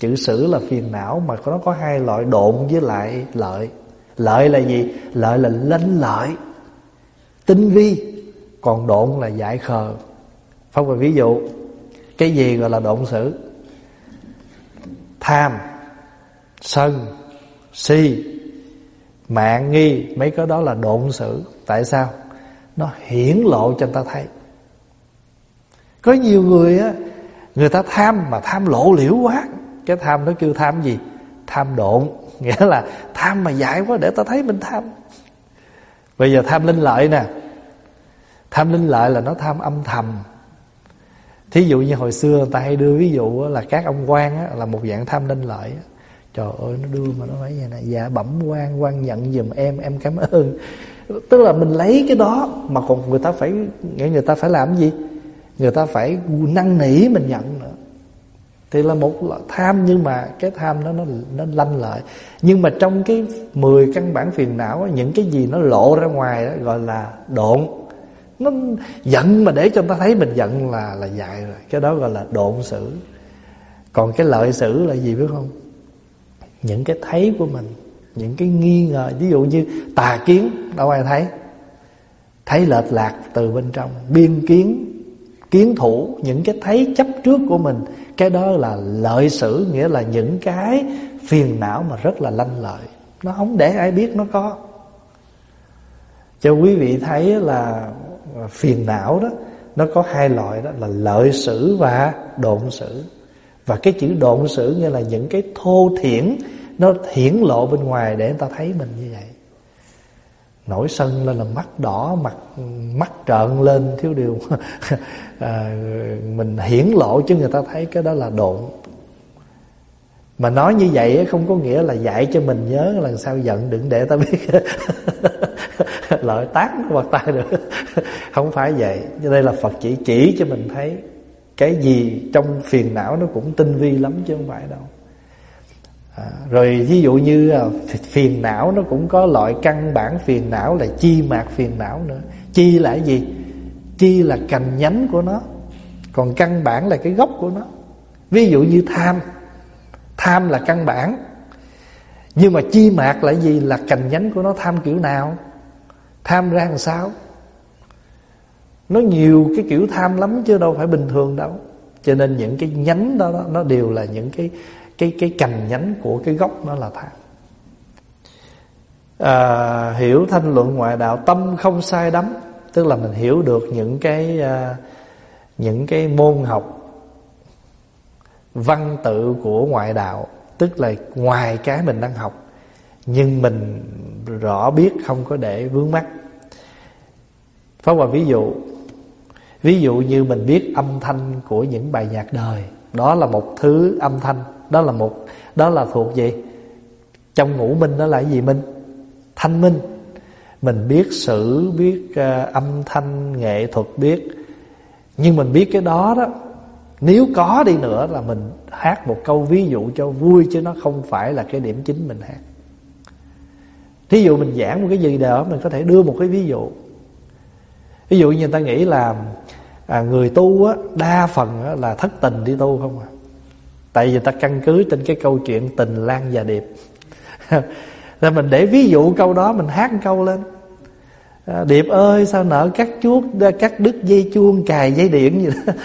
Chữ sử là phiền não, mà nó có hai loại, độn với lại lợi. Lợi là gì? Lợi là lanh lợi, tinh vi. Còn độn là dại khờ. Phong về ví dụ, cái gì gọi là độn sử? Tham, sân, si, mạn nghi, mấy cái đó là độn sử. Tại sao? Nó hiển lộ cho người ta thấy. Có nhiều người á, người ta tham mà tham lộ liễu quá. Cái tham nó kêu tham gì? Tham độn. Nghĩa là tham mà dại quá để ta thấy mình tham. Bây giờ tham linh lợi nè. Tham linh lợi là nó tham âm thầm. Thí dụ như hồi xưa người ta hay đưa ví dụ là các ông quan á, là một dạng tham linh lợi. Trời ơi, nó đưa mà nó nói vậy nè: dạ bẩm quan, quan nhận giùm em cảm ơn. Tức là mình lấy cái đó mà còn người ta phải làm gì? Người ta phải năn nỉ mình nhận nữa. Thì là một tham, nhưng mà cái tham nó lanh lợi. Nhưng mà trong cái 10 căn bản phiền não, những cái gì nó lộ ra ngoài đó gọi là độn. Nó giận mà để cho người ta thấy mình giận là dại rồi. Cái đó gọi là độn sử. Còn cái lợi sử là gì biết không? Những cái thấy của mình, những cái nghi ngờ. Ví dụ như tà kiến, đâu ai thấy? Thấy lệch lạc từ bên trong. Biên kiến, kiến thủ, những cái thấy chấp trước của mình, cái đó là lợi sử. Nghĩa là những cái phiền não mà rất là lanh lợi, nó không để ai biết nó có. Cho quý vị thấy là phiền não đó, nó có hai loại đó là lợi sử và độn sử. Và cái chữ độn sử nghĩa là những cái thô thiển, nó hiển lộ bên ngoài để người ta thấy mình như vậy. Nổi sân lên là mắt đỏ, mắt trợn lên, thiếu điều mình hiển lộ chứ người ta thấy, cái đó là độn. Mà nói như vậy không có nghĩa là dạy cho mình nhớ lần sau giận đừng để ta biết lợi tát nó vào tay được. Không phải vậy. Cho đây là Phật chỉ cho mình thấy cái gì trong phiền não nó cũng tinh vi lắm chứ không phải đâu. Rồi ví dụ như phiền não nó cũng có loại căn bản phiền não là chi mạc phiền não nữa. Chi là cái gì? Chi là cành nhánh của nó, còn căn bản là cái gốc của nó. Ví dụ như tham, tham là căn bản, nhưng mà chi mạc là gì? Là cành nhánh của nó. Tham kiểu nào? Tham ra làm sao? Nó nhiều cái kiểu tham lắm chứ đâu phải bình thường đâu. Cho nên những cái nhánh đó nó đều là những cái cành nhánh của cái gốc, nó là tham. Hiểu thanh luận ngoại đạo, tâm không sai đắm. Tức là mình hiểu được những cái môn học văn tự của ngoại đạo, tức là ngoài cái mình đang học, nhưng mình rõ biết, không có để vướng mắc. Pháp Hòa ví dụ như mình biết âm thanh của những bài nhạc đời, đó là một thứ âm thanh, đó là thuộc gì? Trong ngũ minh đó là cái gì minh? Thanh minh. Mình biết sử, biết âm thanh, nghệ thuật biết. Nhưng mình biết cái đó đó, nếu có đi nữa là mình hát một câu ví dụ cho vui, chứ nó không phải là cái điểm chính mình hát. Thí dụ mình giảng một cái gì đó, mình có thể đưa một cái ví dụ. Ví dụ như người ta nghĩ là người tu á, đa phần á, là thất tình đi tu không à. Tại vì người ta căn cứ trên cái câu chuyện tình Lan và Điệp. Rồi mình để ví dụ câu đó, mình hát một câu lên: Điệp ơi sao nỡ cắt đứt dây chuông cài dây điện gì đó.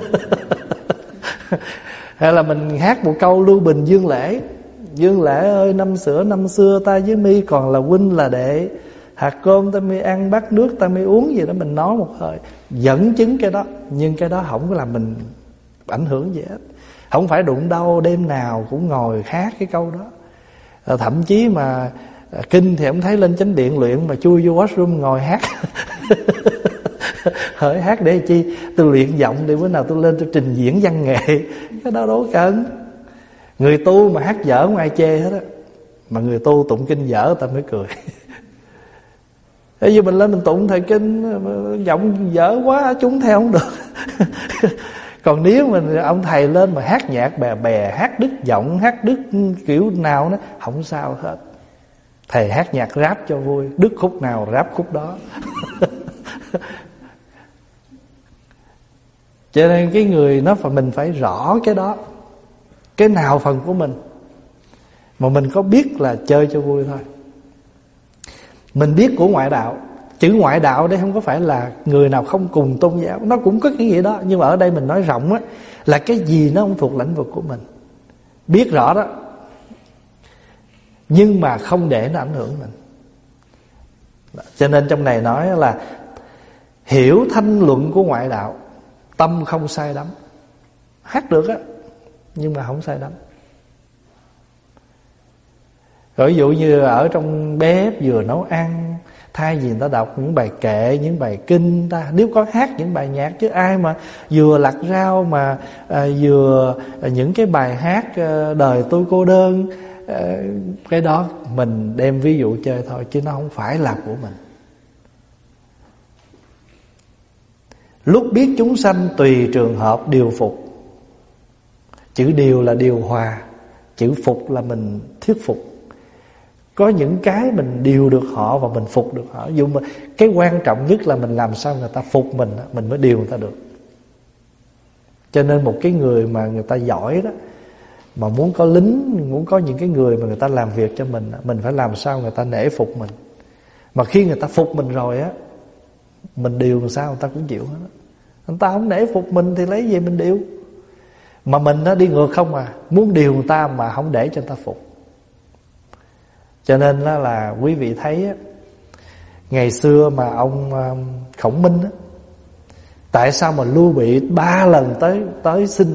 Hay là mình hát một câu Lưu Bình Dương Lễ: Dương Lễ ơi năm xưa ta với mi còn là huynh là đệ, hạt cơm ta mới ăn, bát nước ta mới uống gì đó. Mình nói một hơi dẫn chứng cái đó, nhưng cái đó không có làm mình ảnh hưởng gì hết. Không phải đụng đâu đêm nào cũng ngồi hát cái câu đó. Thậm chí mà kinh thì không thấy lên chánh điện luyện, mà chui vô washroom ngồi hát. Hỏi hát để chi? Tôi luyện giọng để bữa nào tôi lên tôi trình diễn văn nghệ. Cái đó đâu cần. Người tu mà hát dở không ai chê hết á, mà người tu tụng kinh dở ta mới cười. Thế giờ mình lên mình tụng thời kinh, giọng dở quá chúng theo không được. Còn nếu mình ông thầy lên mà hát nhạc bè hát đứt giọng, hát đứt kiểu nào nó không sao hết. Thầy hát nhạc rap cho vui, đứt khúc nào rap khúc đó. Cho nên cái người nó mình phải rõ cái đó. cái nào phần của mình. Mà mình có biết là chơi cho vui thôi. Mình biết của ngoại đạo. Chữ ngoại đạo đây không có phải là người nào không cùng tôn giáo, nó cũng có cái nghĩa đó. Nhưng mà ở đây mình nói rộng á, là cái gì nó không thuộc lĩnh vực của mình. Biết rõ đó, nhưng mà không để nó ảnh hưởng mình. Cho nên trong này nói là hiểu thanh luận của ngoại đạo, tâm không sai đắm. Hát được á, nhưng mà không sai đắm. Rồi ví dụ như ở trong bếp vừa nấu ăn, thay vì người ta đọc những bài kệ, những bài kinh, ta nếu có hát những bài nhạc, chứ ai mà vừa lặt rau mà vừa những cái bài hát đời tôi cô đơn, cái đó mình đem ví dụ chơi thôi, chứ nó không phải là của mình. Lúc biết chúng sanh tùy trường hợp điều phục. Chữ điều là điều hòa, chữ phục là mình thuyết phục. Có những cái mình điều được họ và mình phục được họ. Dù mà cái quan trọng nhất là mình làm sao người ta phục mình mới điều người ta được. Cho nên một cái người mà người ta giỏi đó, mà muốn có lính, muốn có những cái người mà người ta làm việc cho mình phải làm sao người ta nể phục mình. Mà khi người ta phục mình rồi á, mình điều làm sao người ta cũng chịu hết á. Người ta không nể phục mình thì lấy gì mình điều. Mà mình nó đi ngược không à, muốn điều người ta mà không để cho người ta phục. Cho nên là quý vị thấy á, ngày xưa mà ông Khổng Minh á, tại sao mà Lưu Bị 3 lần tới xin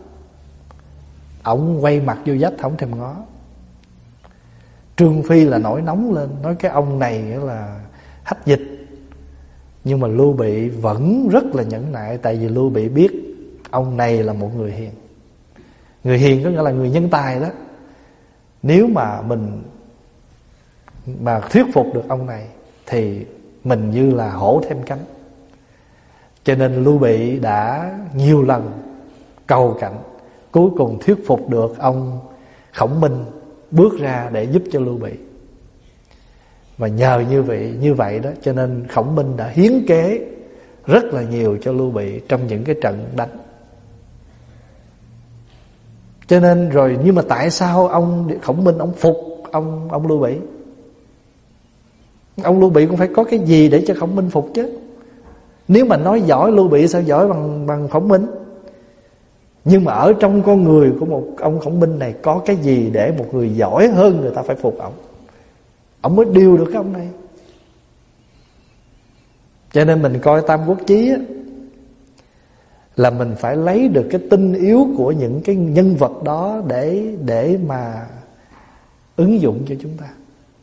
ổng quay mặt vô vách không thèm ngó. Trương Phi là nổi nóng lên, nói cái ông này là hách dịch. Nhưng mà Lưu Bị vẫn rất là nhẫn nại, tại vì Lưu Bị biết ông này là một người hiền. Người hiền có nghĩa là người nhân tài đó. Nếu mà mình mà thuyết phục được ông này thì mình như là hổ thêm cánh. Cho nên Lưu Bị đã nhiều lần cầu cạnh, cuối cùng thuyết phục được ông Khổng Minh bước ra để giúp cho Lưu Bị. Và nhờ như vậy đó, cho nên Khổng Minh đã hiến kế rất là nhiều cho Lưu Bị trong những cái trận đánh. Cho nên rồi, nhưng mà tại sao ông Khổng Minh ông phục ông Lưu Bị? Ông Lưu Bị cũng phải có cái gì để cho Khổng Minh phục chứ. Nếu mà nói giỏi Lưu Bị sao giỏi bằng Khổng Minh. Nhưng mà ở trong con người của một ông Khổng Minh này có cái gì để một người giỏi hơn người ta phải phục ổng. Ổng mới điều được cái ông này. Cho nên mình coi Tam Quốc Chí á, là mình phải lấy được cái tinh yếu của những cái nhân vật đó để mà ứng dụng cho chúng ta.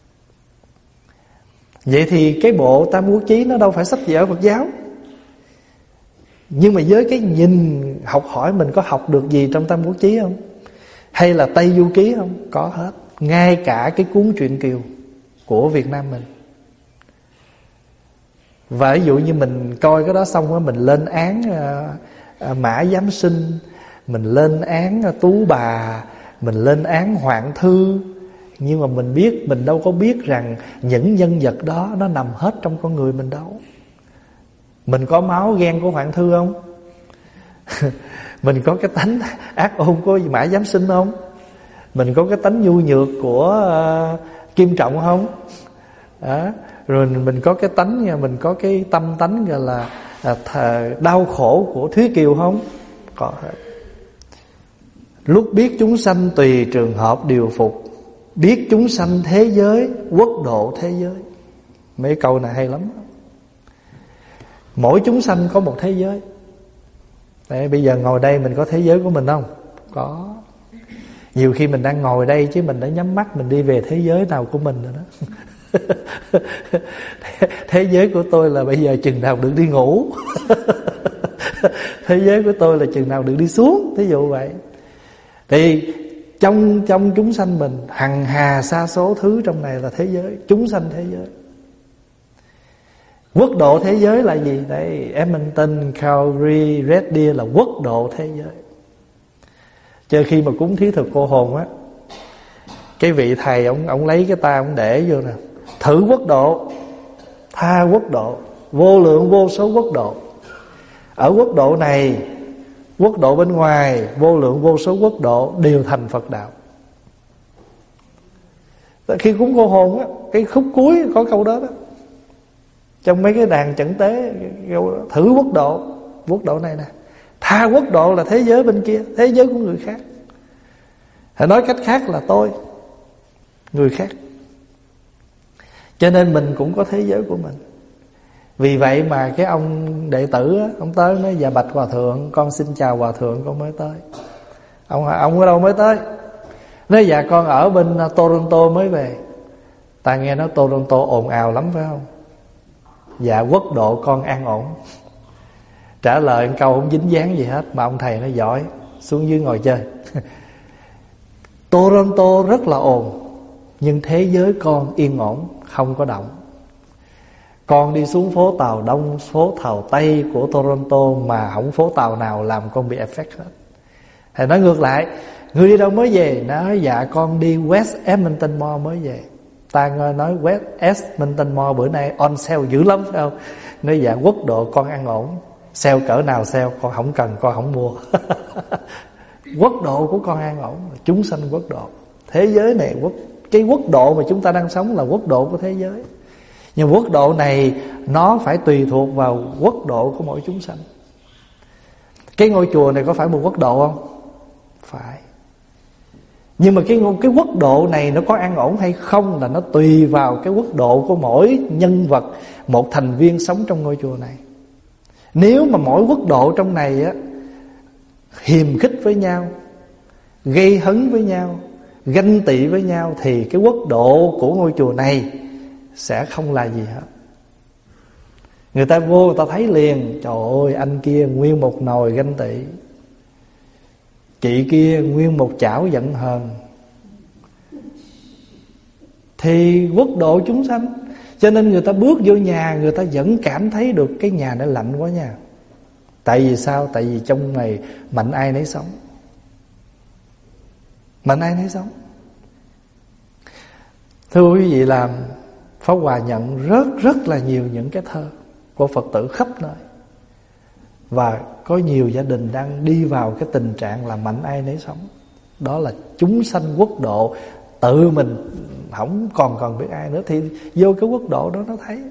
Vậy thì cái bộ Tam Quốc Chí nó đâu phải sách vở Phật giáo. Nhưng mà với cái nhìn học hỏi, mình có học được gì trong Tam Quốc Chí không? Hay là Tây Du Ký không? Có hết. Ngay cả cái cuốn truyện Kiều của Việt Nam mình. Và ví dụ như mình coi cái đó xong á, mình lên án Mã Giám Sinh, mình lên án Tú Bà, mình lên án Hoạn Thư. Nhưng mà mình đâu có biết rằng những nhân vật đó nó nằm hết trong con người mình đâu. Mình có máu ghen của Hoạn Thư không? Mình có cái tánh ác ôn của Mã Giám Sinh không? Mình có cái tánh nhu nhược của Kim Trọng không? Đó. Rồi mình có cái tánh, mình có cái tâm tánh gọi là đau khổ của Thúy Kiều không? Có hết. Lúc biết chúng sanh tùy trường hợp điều phục, biết chúng sanh thế giới, quốc độ thế giới. Mấy câu này hay lắm. Mỗi chúng sanh có một thế giới. Đấy, bây giờ ngồi đây mình có thế giới của mình không? Có. Nhiều khi mình đang ngồi đây chứ mình đã nhắm mắt mình đi về thế giới nào của mình rồi đó. Thế giới của tôi là bây giờ chừng nào được đi ngủ. Thế giới của tôi là chừng nào được đi xuống. Thí dụ vậy. Thì trong chúng sanh mình, hằng hà sa số thứ trong này là thế giới, chúng sanh thế giới. Quốc độ thế giới là gì? Đây, Edmonton, Calgary, Red Deer là quốc độ thế giới. Cho khi mà cúng thí thực cô hồn á, cái vị thầy ông lấy cái tay ông để vô nè, thử quốc độ, tha quốc độ, vô lượng vô số quốc độ. Ở quốc độ này, Quốc độ bên ngoài vô lượng vô số quốc độ đều thành Phật đạo. Khi cúng cô hồn á, cái khúc cuối có câu đó đó. Trong mấy cái đàn chẩn tế, thử quốc độ này nè, tha quốc độ là thế giới bên kia, thế giới của người khác. Hãy nói cách khác là tôi, người khác. Cho nên mình cũng có thế giới của mình. Vì vậy mà cái ông đệ tử á, ông tới nói: dạ bạch hòa thượng, con xin chào hòa thượng, con mới tới. Ông hỏi: ông ở đâu mới tới? Nói: dạ con ở bên Toronto mới về. Ta nghe nói Toronto ồn ào lắm phải không? Dạ quốc độ con an ổn. Trả lời một câu không dính dáng gì hết. Mà ông thầy nó giỏi, xuống dưới ngồi chơi. Toronto rất là ồn, nhưng thế giới con yên ổn, không có động. Con đi xuống phố tàu Đông, phố tàu Tây của Toronto mà không phố tàu nào làm con bị affect hết. Thầy nói ngược lại: người đi đâu mới về? Nói: dạ con đi West Edmonton Mall mới về. Ta nói West Edmonton Mall bữa nay on sale dữ lắm phải không? Nói: dạ quốc độ con an ổn. Sale cỡ nào sale con không cần, con không mua. Quốc độ của con an ổn, chúng sanh quốc độ. Thế giới này, cái quốc độ mà chúng ta đang sống là quốc độ của thế giới. Nhưng quốc độ này nó phải tùy thuộc vào quốc độ của mỗi chúng sanh. Cái ngôi chùa này có phải một quốc độ không? Phải. Nhưng mà cái quốc độ này nó có an ổn hay không là nó tùy vào cái quốc độ của mỗi nhân vật, một thành viên sống trong ngôi chùa này. Nếu mà mỗi quốc độ trong này á hiềm khích với nhau, gây hấn với nhau, ganh tị với nhau, thì cái quốc độ của ngôi chùa này sẽ không là gì hết. Người ta vô người ta thấy liền: trời ơi, anh kia nguyên một nồi ganh tị, chị kia nguyên một chảo giận hờn. Thì quốc độ chúng sanh. Cho nên người ta bước vô nhà, người ta vẫn cảm thấy được cái nhà nó lạnh quá nha. Tại vì sao? Tại vì trong này mạnh ai nấy sống. Mạnh ai nấy sống. Thưa quý vị, làm Pháp Hòa nhận rất là nhiều những cái thơ của Phật tử khắp nơi. Và có nhiều gia đình đang đi vào cái tình trạng là mạnh ai nấy sống. Đó là chúng sanh quốc độ. Tự mình không còn biết ai nữa, thì vô cái quốc độ đó nó thấy.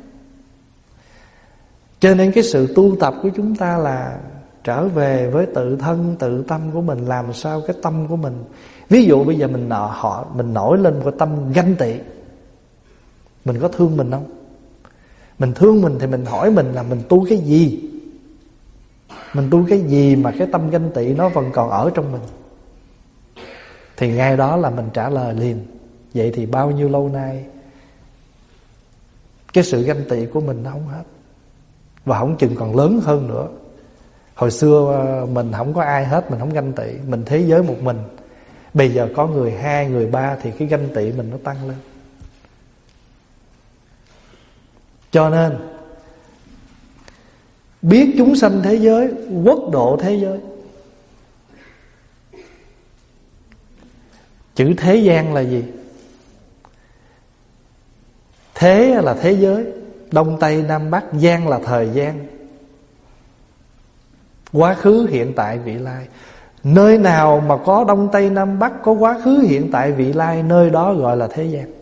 Cho nên cái sự tu tập của chúng ta là trở về với tự thân, tự tâm của mình. Làm sao cái tâm của mình, ví dụ bây giờ mình nổi lên một cái tâm ganh tị, mình có thương mình không? Mình thương mình thì mình hỏi mình là mình tu cái gì? Mình tu cái gì mà cái tâm ganh tị nó vẫn còn ở trong mình? Thì ngay đó là mình trả lời liền: vậy thì bao nhiêu lâu nay cái sự ganh tị của mình nó không hết, và không chừng còn lớn hơn nữa. Hồi xưa mình không có ai hết, mình không ganh tị, mình thế giới một mình. Bây giờ có người hai, người ba thì cái ganh tị mình nó tăng lên. Cho nên biết chúng sanh thế giới, quốc độ thế giới. Chữ thế gian là gì? Thế là thế giới, Đông Tây Nam Bắc, gian là thời gian, quá khứ hiện tại vị lai. Nơi nào mà có Đông Tây Nam Bắc, có quá khứ hiện tại vị lai, nơi đó gọi là thế gian.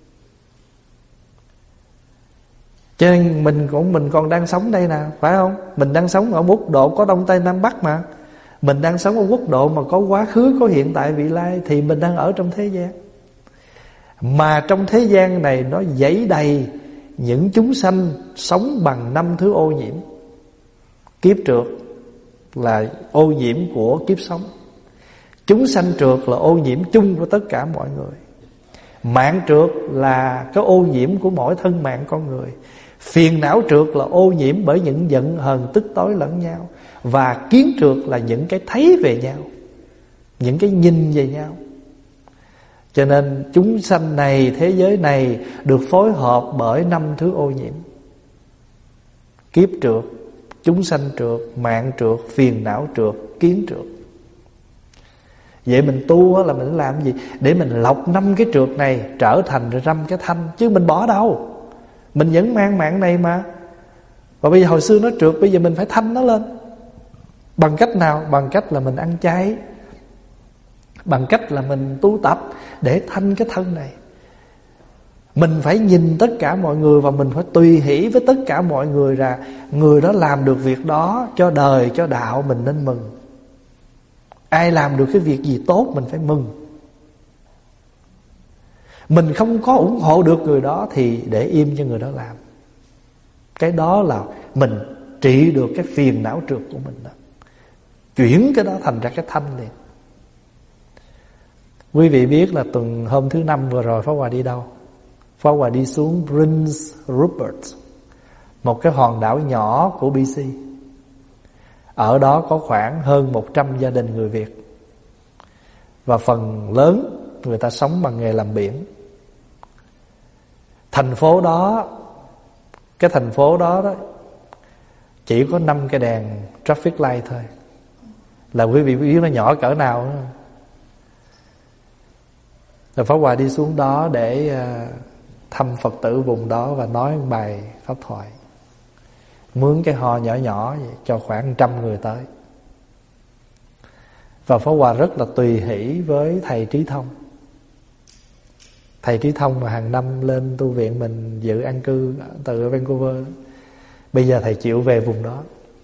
Cho nên mình còn đang sống đây nè, phải không? Mình đang sống ở quốc độ có Đông Tây Nam Bắc mà. Mình đang sống ở quốc độ mà có quá khứ, có hiện tại vị lai, thì mình đang ở trong thế gian. Mà trong thế gian này nó dẫy đầy những chúng sanh sống bằng 5 thứ ô nhiễm. Kiếp trượt là ô nhiễm của kiếp sống. Chúng sanh trượt là ô nhiễm chung của tất cả mọi người. Mạng trượt là cái ô nhiễm của mỗi thân mạng con người. Phiền não trượt là ô nhiễm bởi những giận hờn tức tối lẫn nhau. Và kiến trượt là những cái thấy về nhau, những cái nhìn về nhau. Cho nên chúng sanh này, thế giới này được phối hợp bởi 5 thứ ô nhiễm: kiếp trượt, chúng sanh trượt, mạng trượt, phiền não trượt, kiến trượt. Vậy mình tu là mình làm gì? Để mình lọc 5 cái trượt này trở thành 5 cái thanh. Chứ mình bỏ đâu, mình vẫn mang mạng này mà. Và bây giờ hồi xưa nó trượt, bây giờ mình phải thanh nó lên. Bằng cách nào? Bằng cách là mình ăn chay, bằng cách là mình tu tập để thanh cái thân này. Mình phải nhìn tất cả mọi người và mình phải tùy hỷ với tất cả mọi người, là người đó làm được việc đó cho đời, cho đạo, mình nên mừng. Ai làm được cái việc gì tốt mình phải mừng. Mình không có ủng hộ được người đó thì để im cho người đó làm. Cái đó là mình trị được cái phiền não trượt của mình đó. Chuyển cái đó thành ra cái thanh liền. Quý vị biết là hôm thứ Năm vừa rồi Pháp Hòa đi đâu? Pháp Hòa đi xuống Prince Rupert, một cái hòn đảo nhỏ của BC. Ở đó có khoảng hơn 100 gia đình người Việt, và phần lớn người ta sống bằng nghề làm biển. Thành phố đó, cái thành phố đó đó chỉ có 5 cái đèn traffic light thôi. Là quý vị biết nó nhỏ cỡ nào không? Rồi Pháp Hòa đi xuống đó để thăm Phật tử vùng đó và nói một bài pháp thoại. Mướn cái ho nhỏ nhỏ vậy, cho khoảng 100 người tới. Và Pháp Hòa rất là tùy hỷ với thầy Trí Thông. Thầy Trí Thông mà hàng năm lên tu viện mình dự an cư từ Vancouver. Bây giờ thầy chịu về vùng đó,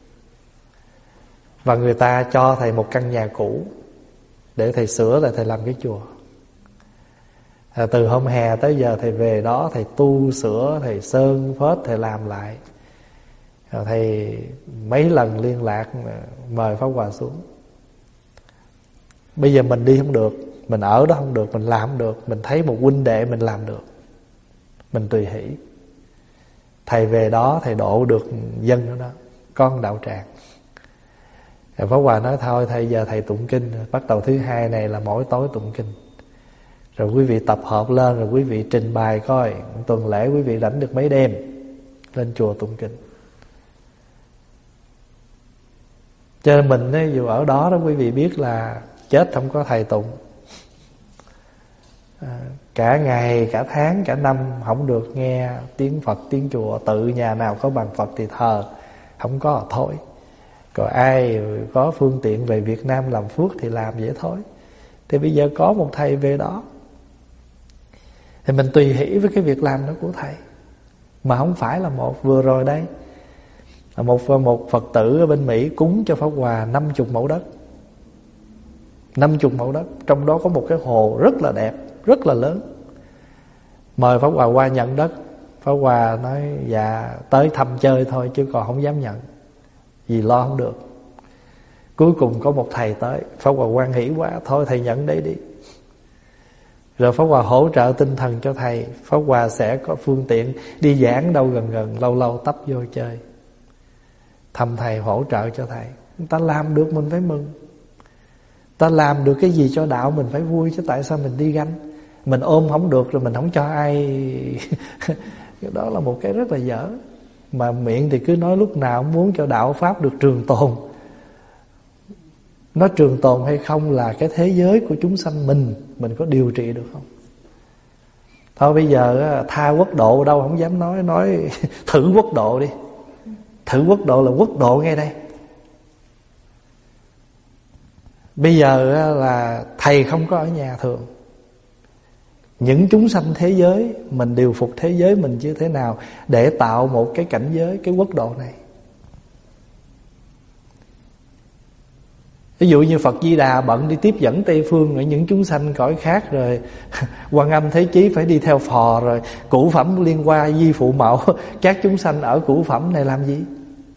và người ta cho thầy một căn nhà cũ để thầy sửa lại, thầy làm cái chùa. Từ hôm hè tới giờ thầy về đó, thầy tu sửa, thầy sơn phết, thầy làm lại. Thầy mấy lần liên lạc mời Pháp Hòa xuống. Bây giờ mình đi không được, mình ở đó không được, mình làm không được, mình thấy một huynh đệ mình làm được, mình tùy hỷ. Thầy về đó thầy độ được dân đó, con đạo tràng. Pháp Hòa nói thôi thầy giờ thầy tụng kinh, bắt đầu thứ Hai này là mỗi tối tụng kinh. Rồi quý vị tập hợp lên, rồi quý vị trình bày coi tuần lễ quý vị rảnh được mấy đêm lên chùa tụng kinh. Cho nên mình dù ở đó đó, quý vị biết là chết không có thầy tụng. Cả ngày, cả tháng, cả năm không được nghe tiếng Phật, tiếng chùa. Tự nhà nào có bàn Phật thì thờ, không có thôi. Còn ai có phương tiện về Việt Nam làm phước thì làm vậy thôi. Thì bây giờ có một thầy về đó thì mình tùy hỷ với cái việc làm đó của thầy. Mà không phải là một. Vừa rồi đây một Phật tử ở bên Mỹ cúng cho Pháp Hòa 50 mẫu đất. 50 mẫu đất. Trong đó có một cái hồ rất là đẹp, rất là lớn. Mời Pháp Hòa qua nhận đất. Pháp Hòa nói dạ tới thăm chơi thôi chứ còn không dám nhận, vì lo không được. Cuối cùng có một thầy tới, Pháp Hòa hoan hỷ quá, thôi thầy nhận đấy đi. Rồi Pháp Hòa hỗ trợ tinh thần cho thầy. Pháp Hòa sẽ có phương tiện đi giảng đâu gần gần, lâu lâu tấp vô chơi, thăm thầy, hỗ trợ cho thầy. Người ta làm được mình phải mừng. Ta làm được cái gì cho đạo mình phải vui, chứ tại sao mình đi ganh. Mình ôm không được rồi mình không cho ai. Đó là một cái rất là dở. Mà miệng thì cứ nói lúc nào muốn cho đạo Pháp được trường tồn. Nó trường tồn hay không là cái thế giới của chúng sanh mình có điều trị được không? Thôi bây giờ tha quốc độ đâu không dám nói thử quốc độ đi. Thử quốc độ là quốc độ ngay đây. Bây giờ là thầy không có ở nhà thường. Những chúng sanh thế giới mình điều phục thế giới mình như thế nào để tạo một cái cảnh giới, cái quốc độ này. Ví dụ như Phật Di Đà bận đi tiếp dẫn Tây Phương ở những chúng sanh cõi khác, rồi Quan Âm Thế Chí phải đi theo phò, rồi cửu phẩm Liên Hoa Di Phụ Mẫu các chúng sanh ở cửu phẩm này làm gì?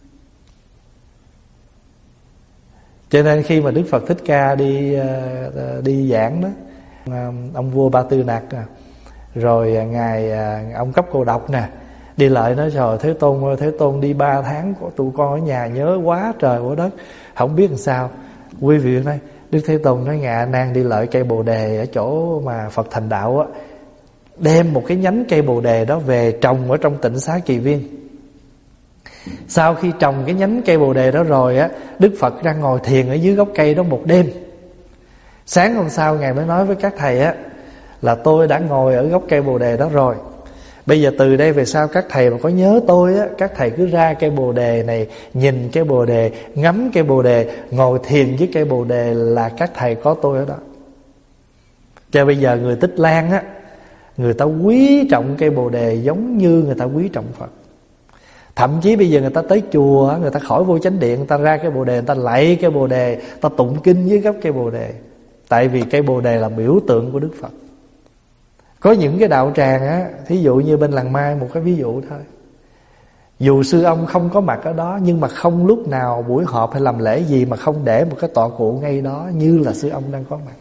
Cho nên khi mà Đức Phật Thích Ca đi giảng đó, ông vua Ba Tư Nặc rồi ngài ông Cấp Cô Độc nè đi lại nói trời Thế Tôn đi 3 tháng tụi con ở nhà nhớ quá trời quá đất, không biết làm sao. Quý vị nói Đức Thế Tôn nói ngài A Nan đi lợi cây bồ đề ở chỗ mà Phật thành đạo á, đem một cái nhánh cây bồ đề đó về trồng ở trong Tịnh Xá Kỳ Viên. Sau khi trồng cái nhánh cây bồ đề đó rồi á, Đức Phật ra ngồi thiền ở dưới gốc cây đó một đêm. Sáng hôm sau ngài mới nói với các thầy á là tôi đã ngồi ở gốc cây bồ đề đó rồi. Bây giờ từ đây về sau các thầy mà có nhớ tôi á, các thầy cứ ra cây bồ đề này, nhìn cây bồ đề, ngắm cây bồ đề, ngồi thiền với cây bồ đề là các thầy có tôi ở đó. Cho bây giờ người Tích Lan á, người ta quý trọng cây bồ đề giống như người ta quý trọng Phật. Thậm chí bây giờ người ta tới chùa, người ta khỏi vô chánh điện, người ta ra cây bồ đề, người ta lạy cây bồ đề, người ta tụng kinh dưới gốc cây bồ đề. Tại vì cây bồ đề là biểu tượng của Đức Phật. Có những cái đạo tràng á, thí dụ như bên Làng Mai, một cái ví dụ thôi, dù sư ông không có mặt ở đó, nhưng mà không lúc nào buổi họp hay làm lễ gì mà không để một cái tọa cụ ngay đó, như là sư ông đang có mặt.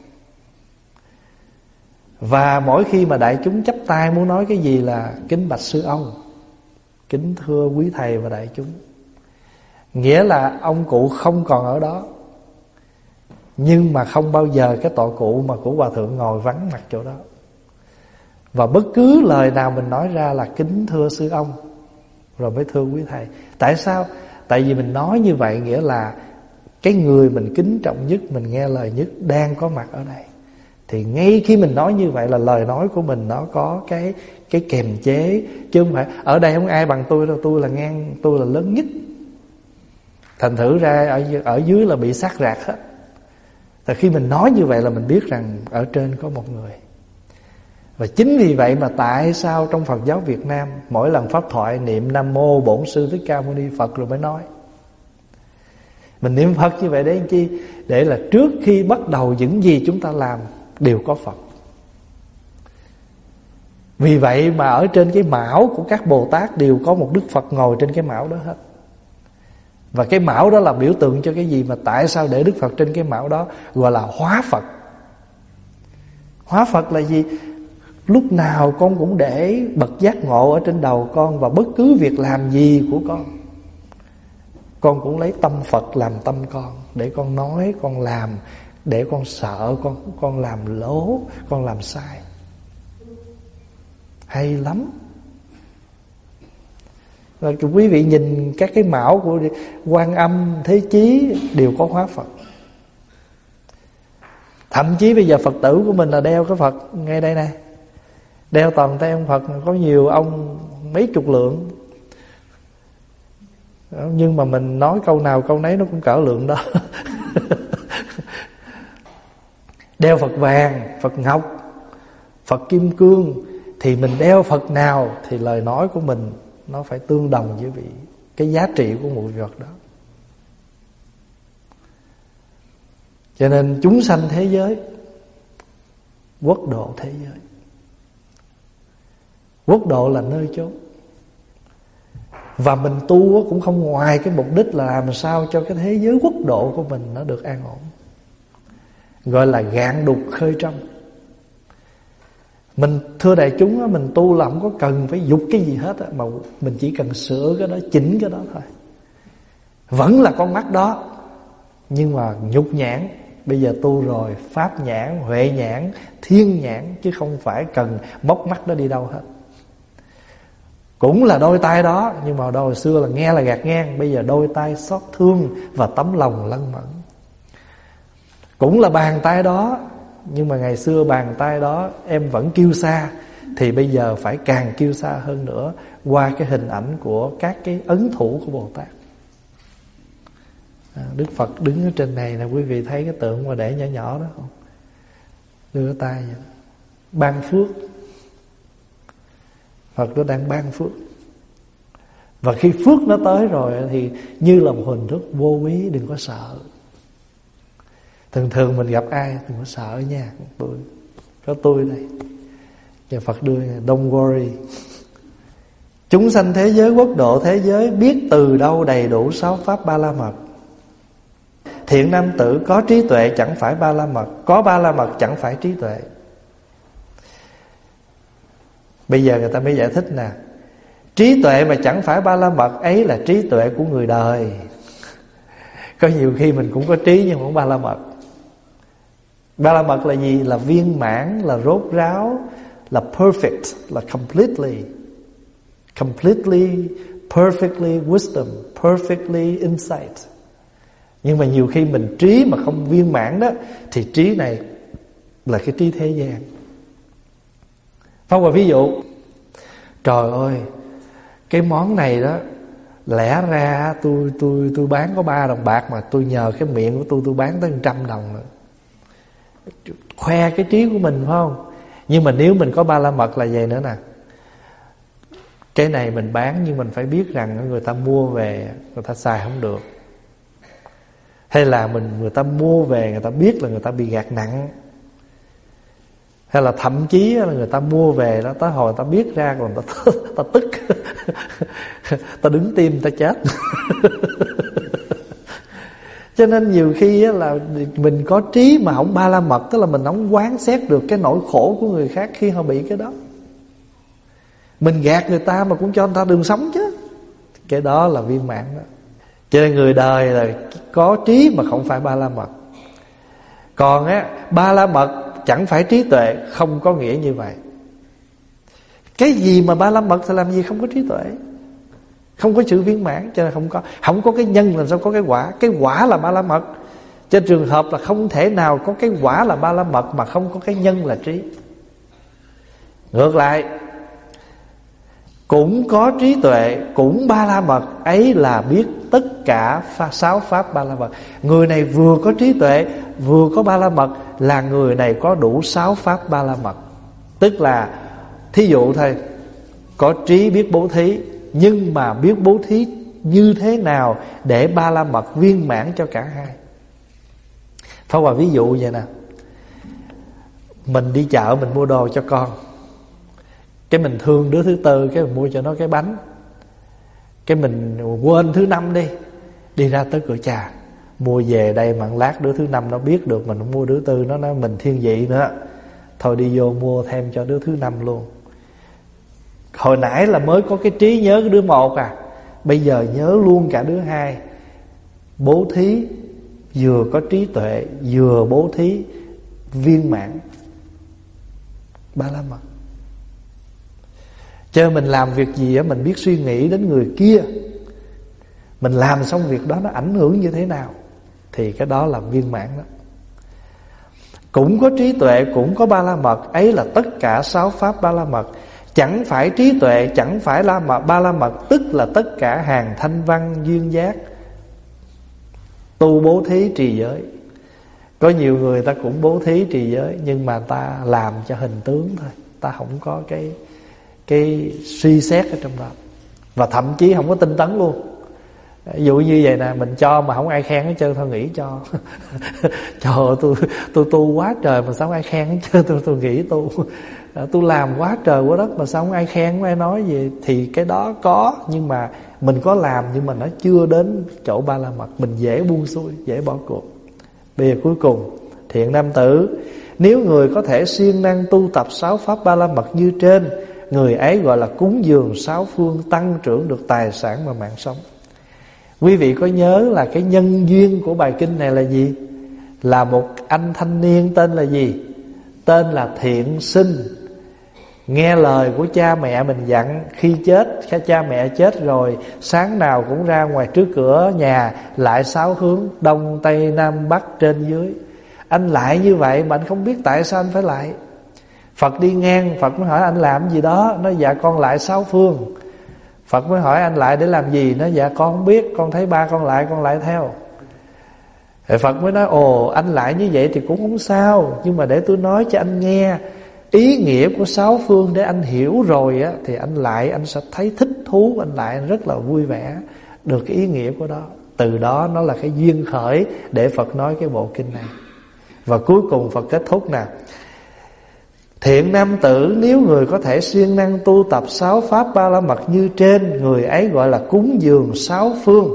Và mỗi khi mà đại chúng chắp tay muốn nói cái gì là kính bạch sư ông, kính thưa quý thầy và đại chúng. Nghĩa là ông cụ không còn ở đó, nhưng mà không bao giờ cái tọa cụ mà của hòa thượng ngồi vắng mặt chỗ đó. Và bất cứ lời nào mình nói ra là kính thưa sư ông, rồi mới thưa quý thầy. Tại sao? Tại vì mình nói như vậy nghĩa là cái người mình kính trọng nhất, mình nghe lời nhất đang có mặt ở đây. Thì ngay khi mình nói như vậy là lời nói của mình nó có cái kềm chế, chứ không phải ở đây không ai bằng tôi đâu, tôi là ngang, tôi là lớn nhất. Thành thử ra ở dưới là bị sát rạc hết. Thì khi mình nói như vậy là mình biết rằng ở trên có một người. Và chính vì vậy mà tại sao trong Phật giáo Việt Nam mỗi lần pháp thoại niệm Nam Mô Bổn Sư Thích Ca Mâu Ni Phật rồi mới nói. Mình niệm Phật như vậy để làm chi? Để là trước khi bắt đầu những gì chúng ta làm đều có Phật. Vì vậy mà ở trên cái mão của các Bồ Tát đều có một Đức Phật ngồi trên cái mão đó hết. Và cái mão đó là biểu tượng cho cái gì, mà tại sao để Đức Phật trên cái mão đó? Gọi là hóa Phật. Hóa Phật là gì? Lúc nào con cũng để bậc giác ngộ ở trên đầu con, và bất cứ việc làm gì của con cũng lấy tâm Phật làm tâm con, để con nói, con làm, để con sợ con làm lố, con làm sai. Hay lắm. Và quý vị nhìn các cái mão của Quan Âm, Thế Chí đều có hóa Phật. Thậm chí bây giờ Phật tử của mình là đeo cái Phật ngay đây này, đeo toàn tay ông Phật. Có nhiều ông mấy chục lượng, nhưng mà mình nói câu nào câu nấy nó cũng cỡ lượng đó. Đeo Phật vàng, Phật ngọc, Phật kim cương, thì mình đeo Phật nào thì lời nói của mình nó phải tương đồng với cái giá trị của một vật đó. Cho nên chúng sanh thế giới, quốc độ thế giới. Quốc độ là nơi chốn. Và mình tu cũng không ngoài cái mục đích là làm sao cho cái thế giới quốc độ của mình nó được an ổn. Gọi là gạn đục khơi trong. Mình thưa đại chúng, mình tu là không có cần phải dục cái gì hết, mà mình chỉ cần sửa cái đó, chỉnh cái đó thôi. Vẫn là con mắt đó, nhưng mà nhục nhãn. Bây giờ tu rồi, pháp nhãn, huệ nhãn, thiên nhãn, chứ không phải cần móc mắt đó đi đâu hết. Cũng là đôi tay đó, nhưng mà hồi xưa là nghe là gạt ngang, bây giờ đôi tay xót thương và tấm lòng lân mẫn. Cũng là bàn tay đó, nhưng mà ngày xưa bàn tay đó em vẫn kiêu sa, thì bây giờ phải càng kiêu sa hơn nữa qua cái hình ảnh của các cái ấn thủ của Bồ Tát. Đức Phật đứng ở trên này nè, quý vị thấy cái tượng mà để nhỏ nhỏ đó không? Đưa tay vậy đó. Ban phước. Phật nó đang ban phước. Và khi phước nó tới rồi thì như là một hình thức vô quý, đừng có sợ. Thường mình gặp ai đừng có sợ nha, có tôi đây. Và Phật đưa don't worry. Chúng sanh thế giới, quốc độ thế giới, biết từ đâu đầy đủ 6 pháp ba la mật. Thiện nam tử có trí tuệ chẳng phải ba la mật, có ba la mật chẳng phải trí tuệ. Bây giờ người ta mới giải thích nè. Trí tuệ mà chẳng phải ba la mật ấy là trí tuệ của người đời. Có nhiều khi mình cũng có trí nhưng không ba la mật. Ba la mật là gì? Là viên mãn, là rốt ráo, là perfect, là completely, perfectly wisdom, perfectly insight. Nhưng mà nhiều khi mình trí mà không viên mãn đó, thì trí này là cái trí thế gian. Phong vào ví dụ, Trời ơi, cái món này đó, lẽ ra tôi bán có 3 đồng bạc, mà tôi nhờ cái miệng của tôi bán tới 100 đồng nữa. Khoe cái trí của mình phải không? Nhưng mà nếu mình có Ba La Mật là vậy nữa nè. Cái này mình bán nhưng mình phải biết rằng người ta mua về người ta xài không được. Hay là người ta mua về người ta biết là người ta bị gạt nặng. Hay là thậm chí là người ta mua về đó, tới hồi ta biết ra còn ta tức ta đứng tim ta chết. Cho nên nhiều khi là mình có trí mà không Ba La Mật, tức là mình không quán xét được cái nỗi khổ của người khác khi họ bị cái đó. Mình gạt người ta mà cũng cho người ta đường sống chứ. Cái đó là viên mãn đó. Cho nên người đời là có trí mà không phải Ba La Mật. Còn Ba La Mật chẳng phải trí tuệ, không có nghĩa như vậy. Cái gì mà Ba La Mật thì làm gì không có trí tuệ, không có sự viên mãn. Cho nên không có cái nhân làm sao có cái quả. Cái quả là Ba La Mật. Trên trường hợp là không thể nào có cái quả là Ba La Mật mà không có cái nhân là trí. Ngược lại, cũng có trí tuệ, cũng Ba La Mật, ấy là biết tất cả 6 pháp Ba La Mật. Người này vừa có trí tuệ vừa có Ba La Mật là người này có đủ 6 pháp Ba La Mật. Tức là thí dụ thôi, có trí biết bố thí, nhưng mà biết bố thí như thế nào để Ba La Mật viên mãn cho cả hai. Pháp Hòa ví dụ vậy nè. Mình đi chợ mình mua đồ cho con, cái mình thương đứa thứ tư, cái mình mua cho nó cái bánh. Cái mình quên thứ năm đi ra tới cửa trà, mua về đây mà lát đứa thứ năm nó biết được mình mua đứa tư, nó nói mình thiên vị nữa, thôi đi vô mua thêm cho đứa thứ năm luôn. Hồi nãy là mới có cái trí nhớ cái đứa một bây giờ nhớ luôn cả đứa hai. Bố thí vừa có trí tuệ, vừa bố thí viên mãn Ba La Mật. Cho nên mình làm việc gì á, mình biết suy nghĩ đến người kia, mình làm xong việc đó nó ảnh hưởng như thế nào, thì cái đó là viên mãn đó. Cũng có trí tuệ, cũng có Ba La Mật, ấy là tất cả 6 pháp Ba La Mật. Chẳng phải trí tuệ, chẳng phải Ba La Mật, tức là tất cả hàng thanh văn duyên giác, tu bố thí trì giới. Có nhiều người ta cũng bố thí trì giới, nhưng mà ta làm cho hình tướng thôi, ta không có cái suy xét ở trong đó, và thậm chí không có tinh tấn luôn. Ví dụ như vậy nè, mình cho mà không ai khen hết trơn, thôi nghĩ cho. Trời, tôi tu quá trời mà sao không ai khen hết trơn, tôi nghĩ tôi làm quá trời quá đất mà sao không ai khen, không ai nói gì. Thì cái đó có, nhưng mà mình có làm nhưng mà nó chưa đến chỗ Ba La Mật, mình dễ buông xuôi, dễ bỏ cuộc. Bây giờ cuối cùng, thiện nam tử, nếu người có thể siêng năng tu tập 6 pháp Ba La Mật như trên, người ấy gọi là cúng dường 6 phương, tăng trưởng được tài sản và mạng sống. Quý vị có nhớ là cái nhân duyên của bài kinh này là gì? Là một anh thanh niên tên là gì? Tên là Thiện Sinh. Nghe lời của cha mẹ mình dặn, khi chết, khi cha mẹ chết rồi, sáng nào cũng ra ngoài trước cửa nhà lại 6 hướng, đông tây nam bắc trên dưới. Anh lại như vậy mà anh không biết tại sao anh phải lại. Phật đi ngang, Phật mới hỏi anh làm gì đó, nói dạ con lại 6 phương. Phật mới hỏi anh lại để làm gì, nói dạ con không biết, con thấy ba con lại theo. Thì Phật mới nói ồ anh lại như vậy thì cũng không sao, nhưng mà để tôi nói cho anh nghe ý nghĩa của 6 phương, để anh hiểu rồi á, thì anh lại anh sẽ thấy thích thú, anh lại anh rất là vui vẻ được cái ý nghĩa của đó. Từ đó nó là cái duyên khởi để Phật nói cái bộ kinh này. Và cuối cùng Phật kết thúc nè: thiện nam tử, nếu người có thể siêng năng tu tập 6 pháp Ba La Mật như trên, người ấy gọi là cúng dường 6 phương.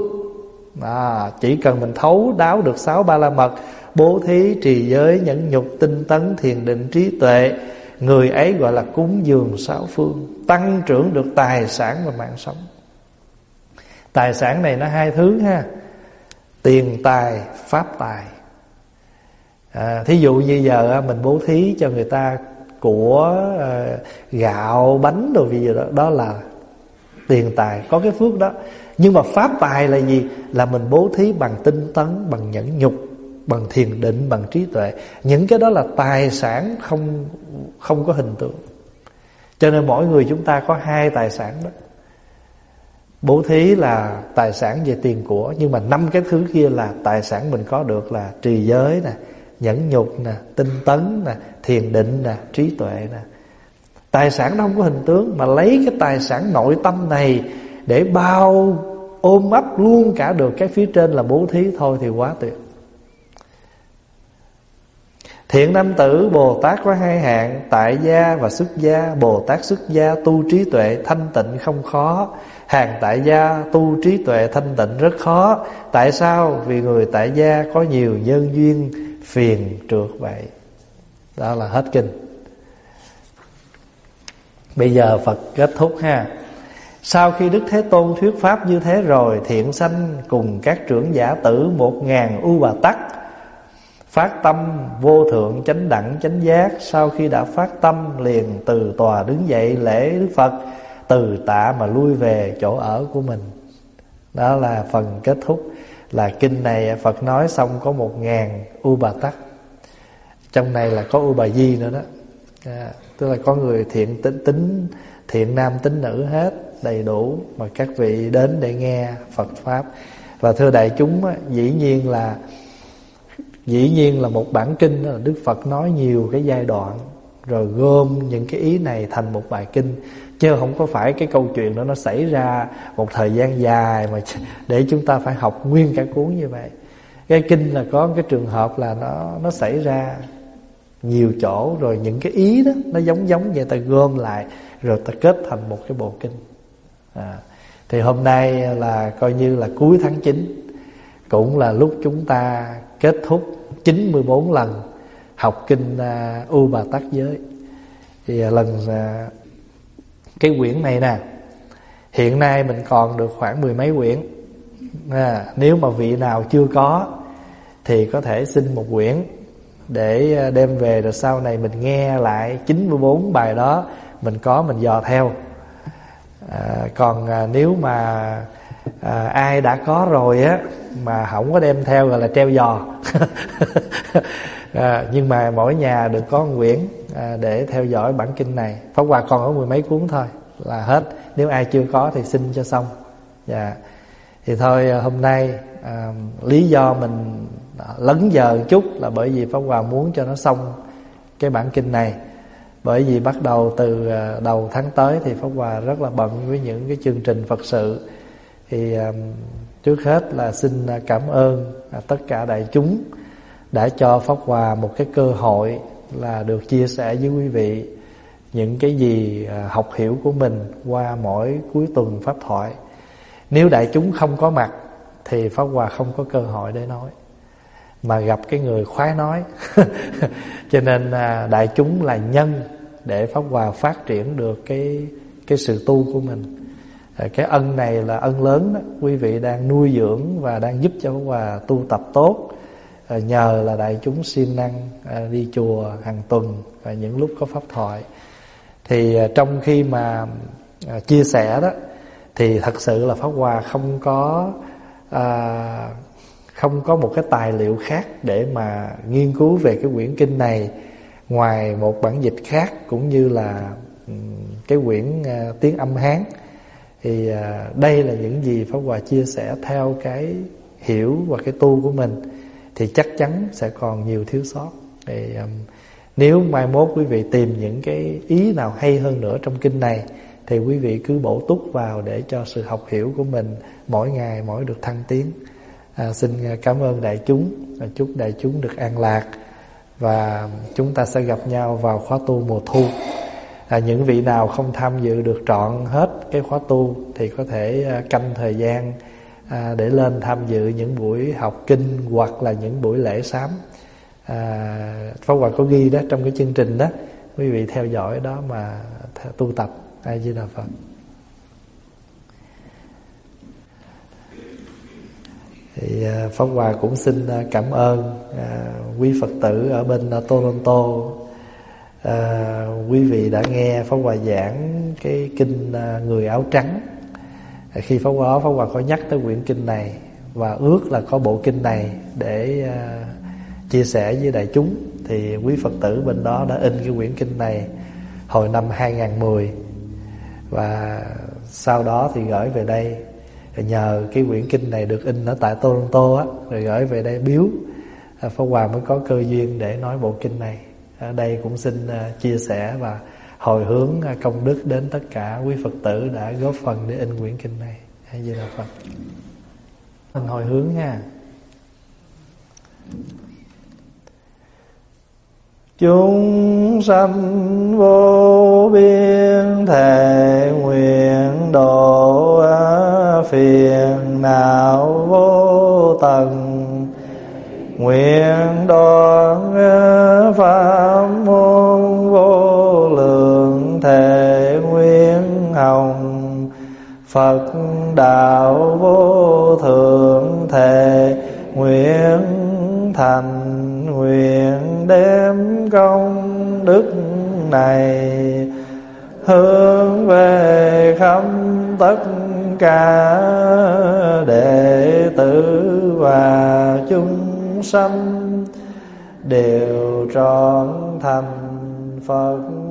Chỉ cần mình thấu đáo được 6 Ba La Mật, bố thí, trì giới, nhẫn nhục, tinh tấn, thiền định, trí tuệ, người ấy gọi là cúng dường 6 phương, tăng trưởng được tài sản và mạng sống. Tài sản này nó 2 thứ ha: tiền tài, pháp tài. Thí dụ như giờ mình bố thí cho người ta của gạo, bánh đồ gì đó, đó là tiền tài, có cái phước đó. Nhưng mà pháp tài là gì? Là mình bố thí bằng tinh tấn, bằng nhẫn nhục, bằng thiền định, bằng trí tuệ. Những cái đó là tài sản không có hình tượng. Cho nên mỗi người chúng ta có hai tài sản đó. Bố thí là tài sản về tiền của, nhưng mà 5 cái thứ kia là tài sản mình có được, là trì giới nè, nhẫn nhục nè, tinh tấn nè, thiền định nè, trí tuệ nè. Tài sản nó không có hình tướng, mà lấy cái tài sản nội tâm này để bao ôm ấp luôn cả được cái phía trên là bố thí thôi thì quá tuyệt. Thiện nam tử Bồ Tát có hai hạng: tại gia và xuất gia. Bồ Tát xuất gia tu trí tuệ thanh tịnh không khó, hàng tại gia tu trí tuệ thanh tịnh rất khó. Tại sao? Vì người tại gia có nhiều nhân duyên phiền trượt vậy. Đó là hết kinh. Bây giờ Phật kết thúc ha. Sau khi Đức Thế Tôn thuyết pháp như thế rồi, thiện sanh cùng các trưởng giả tử 1000 U Bà Tắc phát tâm vô thượng chánh đẳng chánh giác. Sau khi đã phát tâm, liền từ tòa đứng dậy lễ Đức Phật, từ tạ mà lui về chỗ ở của mình. Đó là phần kết thúc. Là kinh này Phật nói xong có 1000 U Bà Tắc. Trong này là có U Bà Di nữa đó. Tức là có người thiện nam tín nữ hết, đầy đủ, mà các vị đến để nghe Phật pháp. Và thưa đại chúng, dĩ nhiên là một bản kinh là Đức Phật nói nhiều cái giai đoạn, rồi gom những cái ý này thành một bài kinh, chứ không có phải cái câu chuyện đó nó xảy ra một thời gian dài mà để chúng ta phải học nguyên cả cuốn như vậy. Cái kinh là có cái trường hợp là nó xảy ra nhiều chỗ, rồi những cái ý đó nó giống vậy, ta gom lại rồi ta kết thành một cái bộ kinh. Thì hôm nay là coi như là cuối tháng 9, cũng là lúc chúng ta kết thúc 94 lần học kinh U Bà Tắc Giới. Thì cái quyển này nè, hiện nay mình còn được khoảng 10 mấy quyển. Nếu mà vị nào chưa có thì có thể xin một quyển để đem về, rồi sau này mình nghe lại 94 bài đó, mình dò theo. Còn nếu mà ai đã có rồi á mà không có đem theo gọi là treo giò. Nhưng mà mỗi nhà được có một quyển để theo dõi bản kinh này. Pháp Hòa còn có 10 mấy cuốn thôi là hết. Nếu ai chưa có thì xin cho xong. Thì thôi, hôm nay lý do mình lấn giờ một chút là bởi vì Pháp Hòa muốn cho nó xong cái bản kinh này. Bởi vì bắt đầu từ đầu tháng tới thì Pháp Hòa rất là bận với những cái chương trình Phật sự. Thì trước hết là xin cảm ơn tất cả đại chúng đã cho Pháp Hòa một cái cơ hội là được chia sẻ với quý vị những cái gì học hiểu của mình qua mỗi cuối tuần pháp thoại. Nếu đại chúng không có mặt thì Pháp Hòa không có cơ hội để nói, mà gặp cái người khoái nói. Cho nên đại chúng là nhân để Pháp Hòa phát triển được cái sự tu của mình. Cái ân này là ân lớn đó. Quý vị đang nuôi dưỡng và đang giúp cho Pháp Hòa tu tập tốt. Nhờ là đại chúng siêng năng đi chùa hàng tuần và những lúc có pháp thoại. Thì trong khi mà chia sẻ đó, thì thật sự là Pháp Hòa không có một cái tài liệu khác để mà nghiên cứu về cái quyển kinh này, ngoài một bản dịch khác cũng như là cái quyển tiếng âm Hán. Thì đây là những gì Pháp Hòa chia sẻ theo cái hiểu và cái tu của mình. Thì chắc chắn sẽ còn nhiều thiếu sót. Thì nếu mai mốt quý vị tìm những cái ý nào hay hơn nữa trong kinh này, thì quý vị cứ bổ túc vào để cho sự học hiểu của mình mỗi ngày mỗi được thăng tiến. Xin cảm ơn đại chúng, chúc đại chúng được an lạc. Và chúng ta sẽ gặp nhau vào khóa tu mùa thu. Những vị nào không tham dự được trọn hết cái khóa tu thì có thể canh thời gian để lên tham dự những buổi học kinh hoặc là những buổi lễ sám. Pháp Hòa có ghi đó trong cái chương trình đó, quý vị theo dõi đó mà tu tập. A Di Đà Phật. Thì Pháp Hòa cũng xin cảm ơn quý Phật tử ở bên Toronto. Quý vị đã nghe Pháp Hòa giảng cái kinh Người Áo Trắng. Khi Pháp Hòa có nhắc tới quyển kinh này, và ước là có bộ kinh này để chia sẻ với đại chúng, thì quý Phật tử bên đó đã in cái quyển kinh này. hồi năm 2010. Và sau đó thì gửi về đây. Rồi nhờ cái quyển kinh này được in ở tại Toronto á, rồi gửi về đây biếu. Pháp Hòa mới có cơ duyên để nói bộ kinh này. Ở đây cũng xin chia sẻ và hồi hướng công đức đến tất cả quý Phật tử đã góp phần để in quyển kinh này. A Di Đà Phật. Mình hồi hướng nha. Chúng sanh vô biên thể nguyện độ phiền não vô tận, nguyện đoạn pháp môn vô lượng thể nguyện hồng, Phật đạo vô thượng thể nguyện thành, nguyện đem công đức này hướng về khắp tất cả đệ tử và chúng sanh đều trọn thành Phật